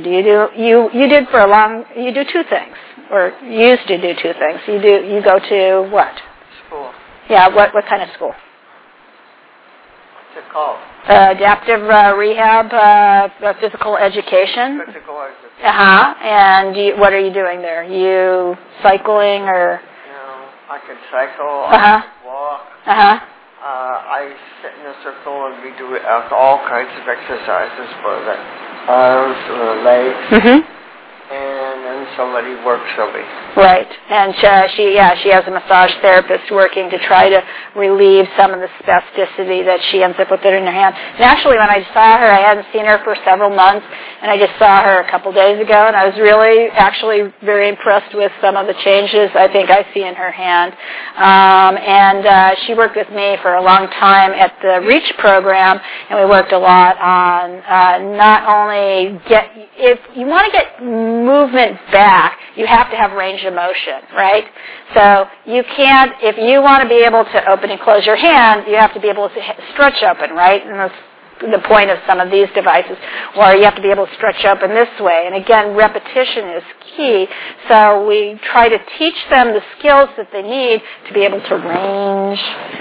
you do two things, or used to do two things. You go to what? School. Yeah, what kind of school? What's it called? Adaptive rehab, physical education. Physical education. And what are you doing there? You cycling or? I can cycle. I can walk. I sit in a circle and we do all kinds of exercises for the arms and the legs. And then somebody works on me. Right, and she has a massage therapist working to try to relieve some of the spasticity that she ends up with it in her hand. And actually, when I saw her, I hadn't seen her for several months, and I just saw her a couple days ago, and I was really actually very impressed with some of the changes I think I see in her hand. And she worked with me for a long time at the REACH program, and we worked a lot on not only if you want to get movement back, you have to have range of motion, right? So you can't, if you want to be able to open and close your hand, you have to be able to stretch open, right? And that's the point of some of these devices, where you have to be able to stretch open this way. And again, repetition is key. So we try to teach them the skills that they need to be able to range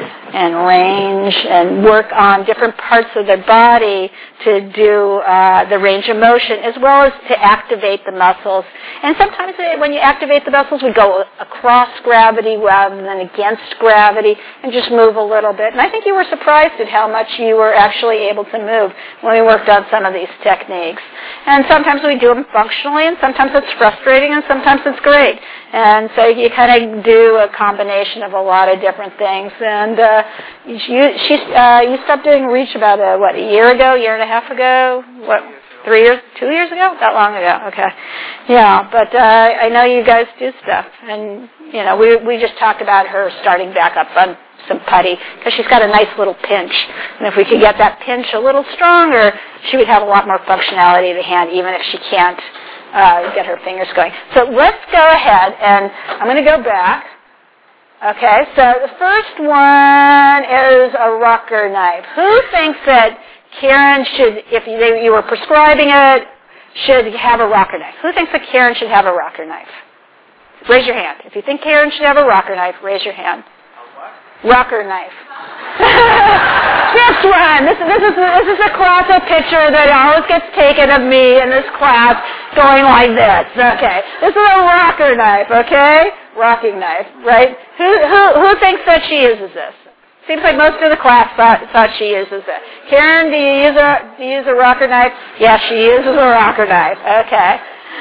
and work on different parts of their body to do the range of motion, as well as to activate the muscles. And sometimes when you activate the muscles, we go across gravity rather than against gravity and just move a little bit. And I think you were surprised at how much you were actually able to move when we worked on some of these techniques. And sometimes we do them functionally, and sometimes it's frustrating, and sometimes it's great. And so you kind of do a combination of a lot of different things. And you stopped doing REACH about a year and a half ago? 3 years? 2 years ago? That long ago? Okay. Yeah, but I know you guys do stuff. And, we just talked about her starting back up on some putty, because she's got a nice little pinch. And if we could get that pinch a little stronger, she would have a lot more functionality of the hand, even if she can't get her fingers going. So let's go ahead, and I'm going to go back. Okay, so the first one is a rocker knife. Who thinks that Karen should, if you were prescribing it, should have a rocker knife? Who thinks that Karen should have a rocker knife? Raise your hand. If you think Karen should have a rocker knife, raise your hand. Rocker knife. This one. This is a classic picture that always gets taken of me in this class going like this. Okay. This is a rocker knife, okay? Rocking knife, right? Who thinks that she uses this? Seems like most of the class thought she uses it. Karen, do you use a rocker knife? Yeah, she uses a rocker knife. Okay.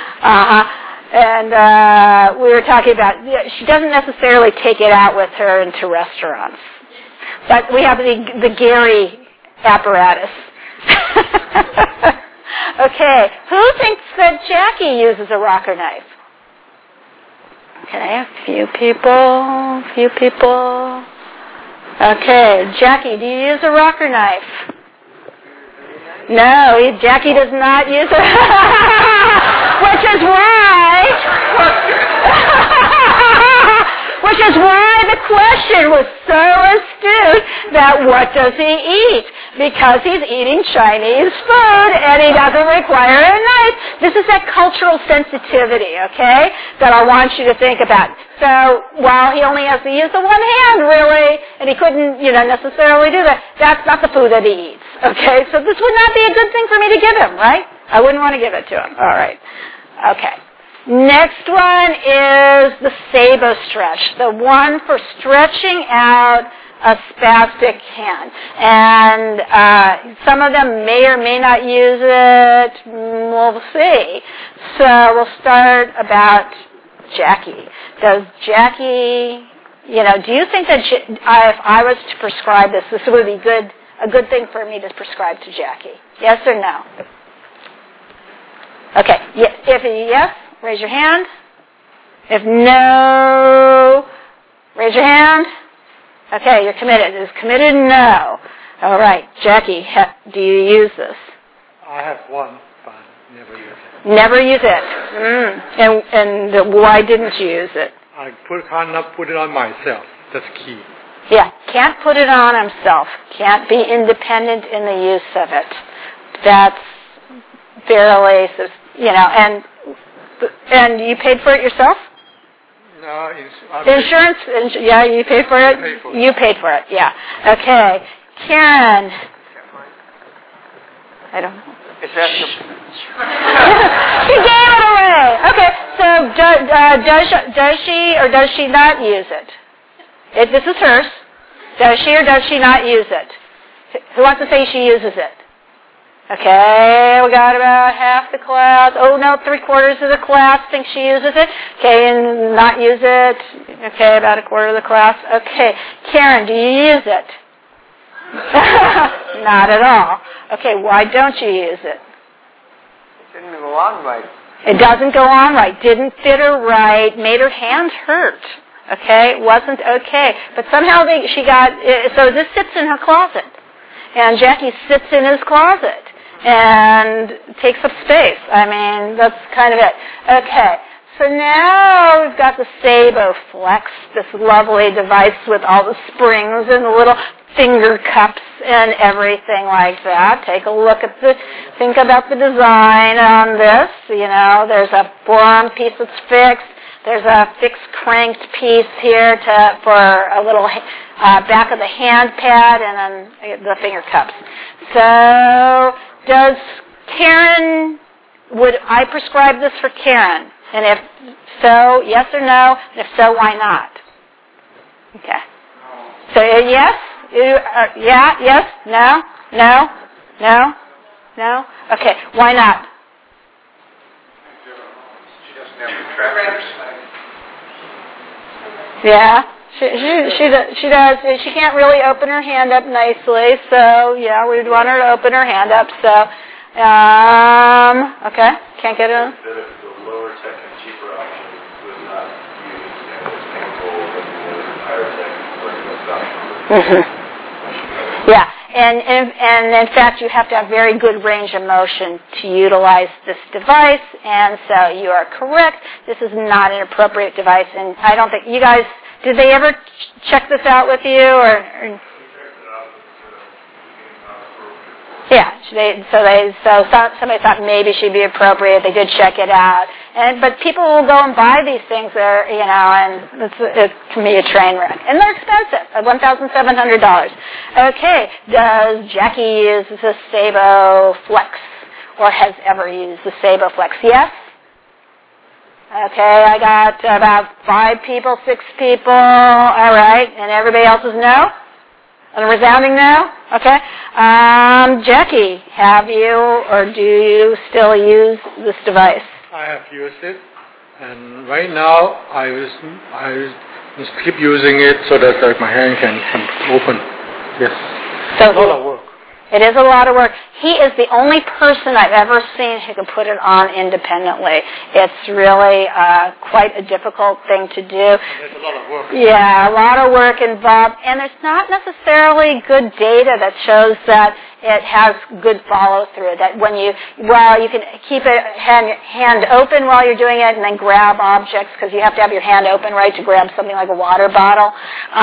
And we were talking about, she doesn't necessarily take it out with her into restaurants. But we have the Gary apparatus. Okay. Who thinks that Jackie uses a rocker knife? Okay, a few people. Okay, Jackie, do you use a rocker knife? No, Jackie does not use it. Which is why the question was so astute that what does he eat? Because he's eating Chinese food and he doesn't require a knife. This is that cultural sensitivity, okay, that I want you to think about. So while he only has to use the one hand, really, and he couldn't, necessarily do that, that's not the food that he eats, okay? So this would not be a good thing for me to give him, right? I wouldn't want to give it to him. All right. Okay. Next one is the Sabo stretch, the one for stretching out a spastic hand. And some of them may or may not use it. We'll see. So we'll start about Jackie. Does Jackie, do you think that if I was to prescribe this would be a good thing for me to prescribe to Jackie? Yes or no? Okay. If yes, raise your hand. If no, raise your hand. Okay, you're committed. Is committed? No. All right. Jackie, do you use this? I have one, but never use it. Never use it. And why didn't you use it? I cannot put it on myself. That's key. Yeah, can't put it on himself. Can't be independent in the use of it. That's fairly, and you paid for it yourself? No, insurance? Yeah, you paid for it? You paid for it, yeah. Okay. Karen. I don't know. Is that She gave it away. Okay, so does she or does she not use it? This is hers. Does she or does she not use it? Who wants to say she uses it? Okay, we got about half the class. Oh, no, 3/4 of the class thinks she uses it. Okay, and not use it. Okay, about 1/4 of the class. Okay, Karen, do you use it? Not at all. Okay, why don't you use it? It didn't go on right. It doesn't go on right. Didn't fit her right. Made her hands hurt. Okay, wasn't okay. But somehow she got, so this sits in her closet. And Jackie sits in his closet and takes up space. I mean, that's kind of it. Okay, so now we've got the Sabo Flex, this lovely device with all the springs and the little finger cups and everything like that. Take a look at think about the design on this. There's a forearm piece that's fixed. There's a fixed cranked piece here for a little back of the hand pad and then the finger cups. So does Karen, would I prescribe this for Karen? And if so, yes or no? And if so, why not? Okay. So yes? Yeah, yes, no, no, no, no? Okay, why not? She doesn't have retractors. Yeah, she does. She can't really open her hand up nicely, so yeah, we'd want her to open her hand up. So, okay, can't get it on. That if the lower tech and cheaper option was not used and was painful, but the higher tech was option. Yeah, and in fact, you have to have very good range of motion to utilize this device, and so you are correct. This is not an appropriate device, and I don't think you guys, did they ever check this out with you, or? Yeah, so somebody thought maybe she'd be appropriate. They did check it out, but people will go and buy these things there, and it can be a train wreck, and they're expensive, at $1,700. Okay, does Jackie use the Sabo Flex, or has ever used the Sabo Flex? Yes. Okay, I got about 5 people, 6 people. All right, and everybody else is no. And resounding now? Okay. Jackie, have you or do you still use this device? I have used it, and right now I just keep using it so that my hand can open. Yes. So a lot of work. It is a lot of work. He is the only person I've ever seen who can put it on independently. It's really quite a difficult thing to do. There's a lot of work. Yeah, a lot of work involved, and there's not necessarily good data that shows that it has good follow-through. That when you can keep it hand open while you're doing it, and then grab objects because you have to have your hand open, right, to grab something like a water bottle.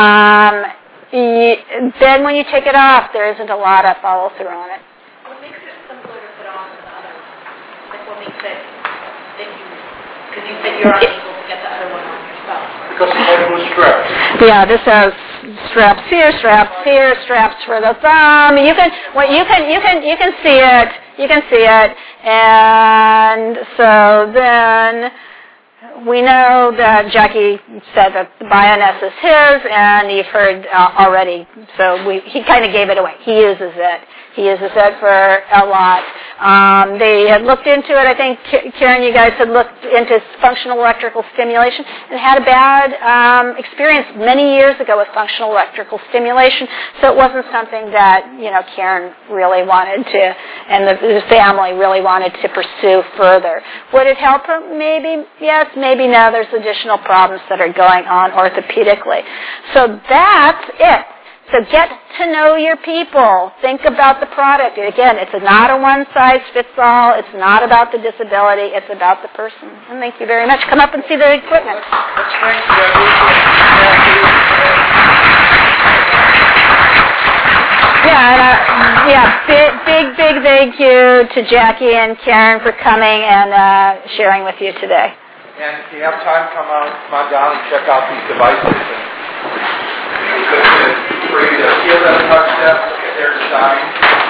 Then when you take it off, there isn't a lot of follow-through on it. What makes it simpler to put on than the other? Like what makes it because you said you're unable to get the other one on yourself. Because it has no straps. Yeah, this has straps here, straps for the thumb. You can see it. You can see it, and so then. We know that Jackie said that the Bioness is his, and you've heard already, so he kind of gave it away. He uses it. He uses it for a lot. They had looked into it. I think, Karen, you guys had looked into functional electrical stimulation and had a bad experience many years ago with functional electrical stimulation, so it wasn't something that, Karen really wanted to, and the family really wanted to pursue further. Would it help her? Maybe yes, maybe no. There's additional problems that are going on orthopedically. So that's it. So get to know your people. Think about the product. Again, it's not a one-size-fits-all. It's not about the disability. It's about the person. And thank you very much. Come up and see the equipment. Big thank you to Jackie and Karen for coming and sharing with you today. And if you have time, come on down and check out these devices. For you to feel them, touch them, look at their design.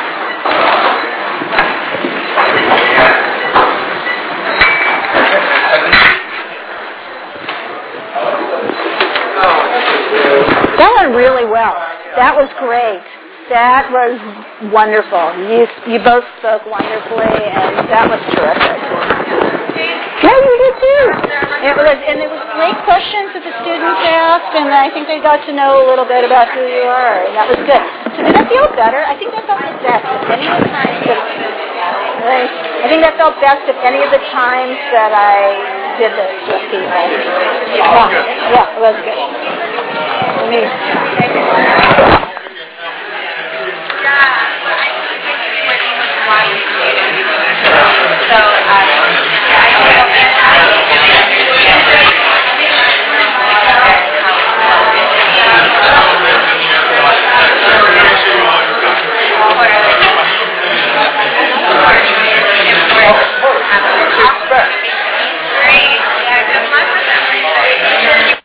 That went really well. That was great. That was wonderful. You both spoke wonderfully, and that was terrific. Yeah, you did too. It was great questions that the students asked, and I think they got to know a little bit about who you are, and that was good. So did that feel better? I think that felt the best if any of the times that I think that felt best if any of the times that I did this with people. Yeah, it was good.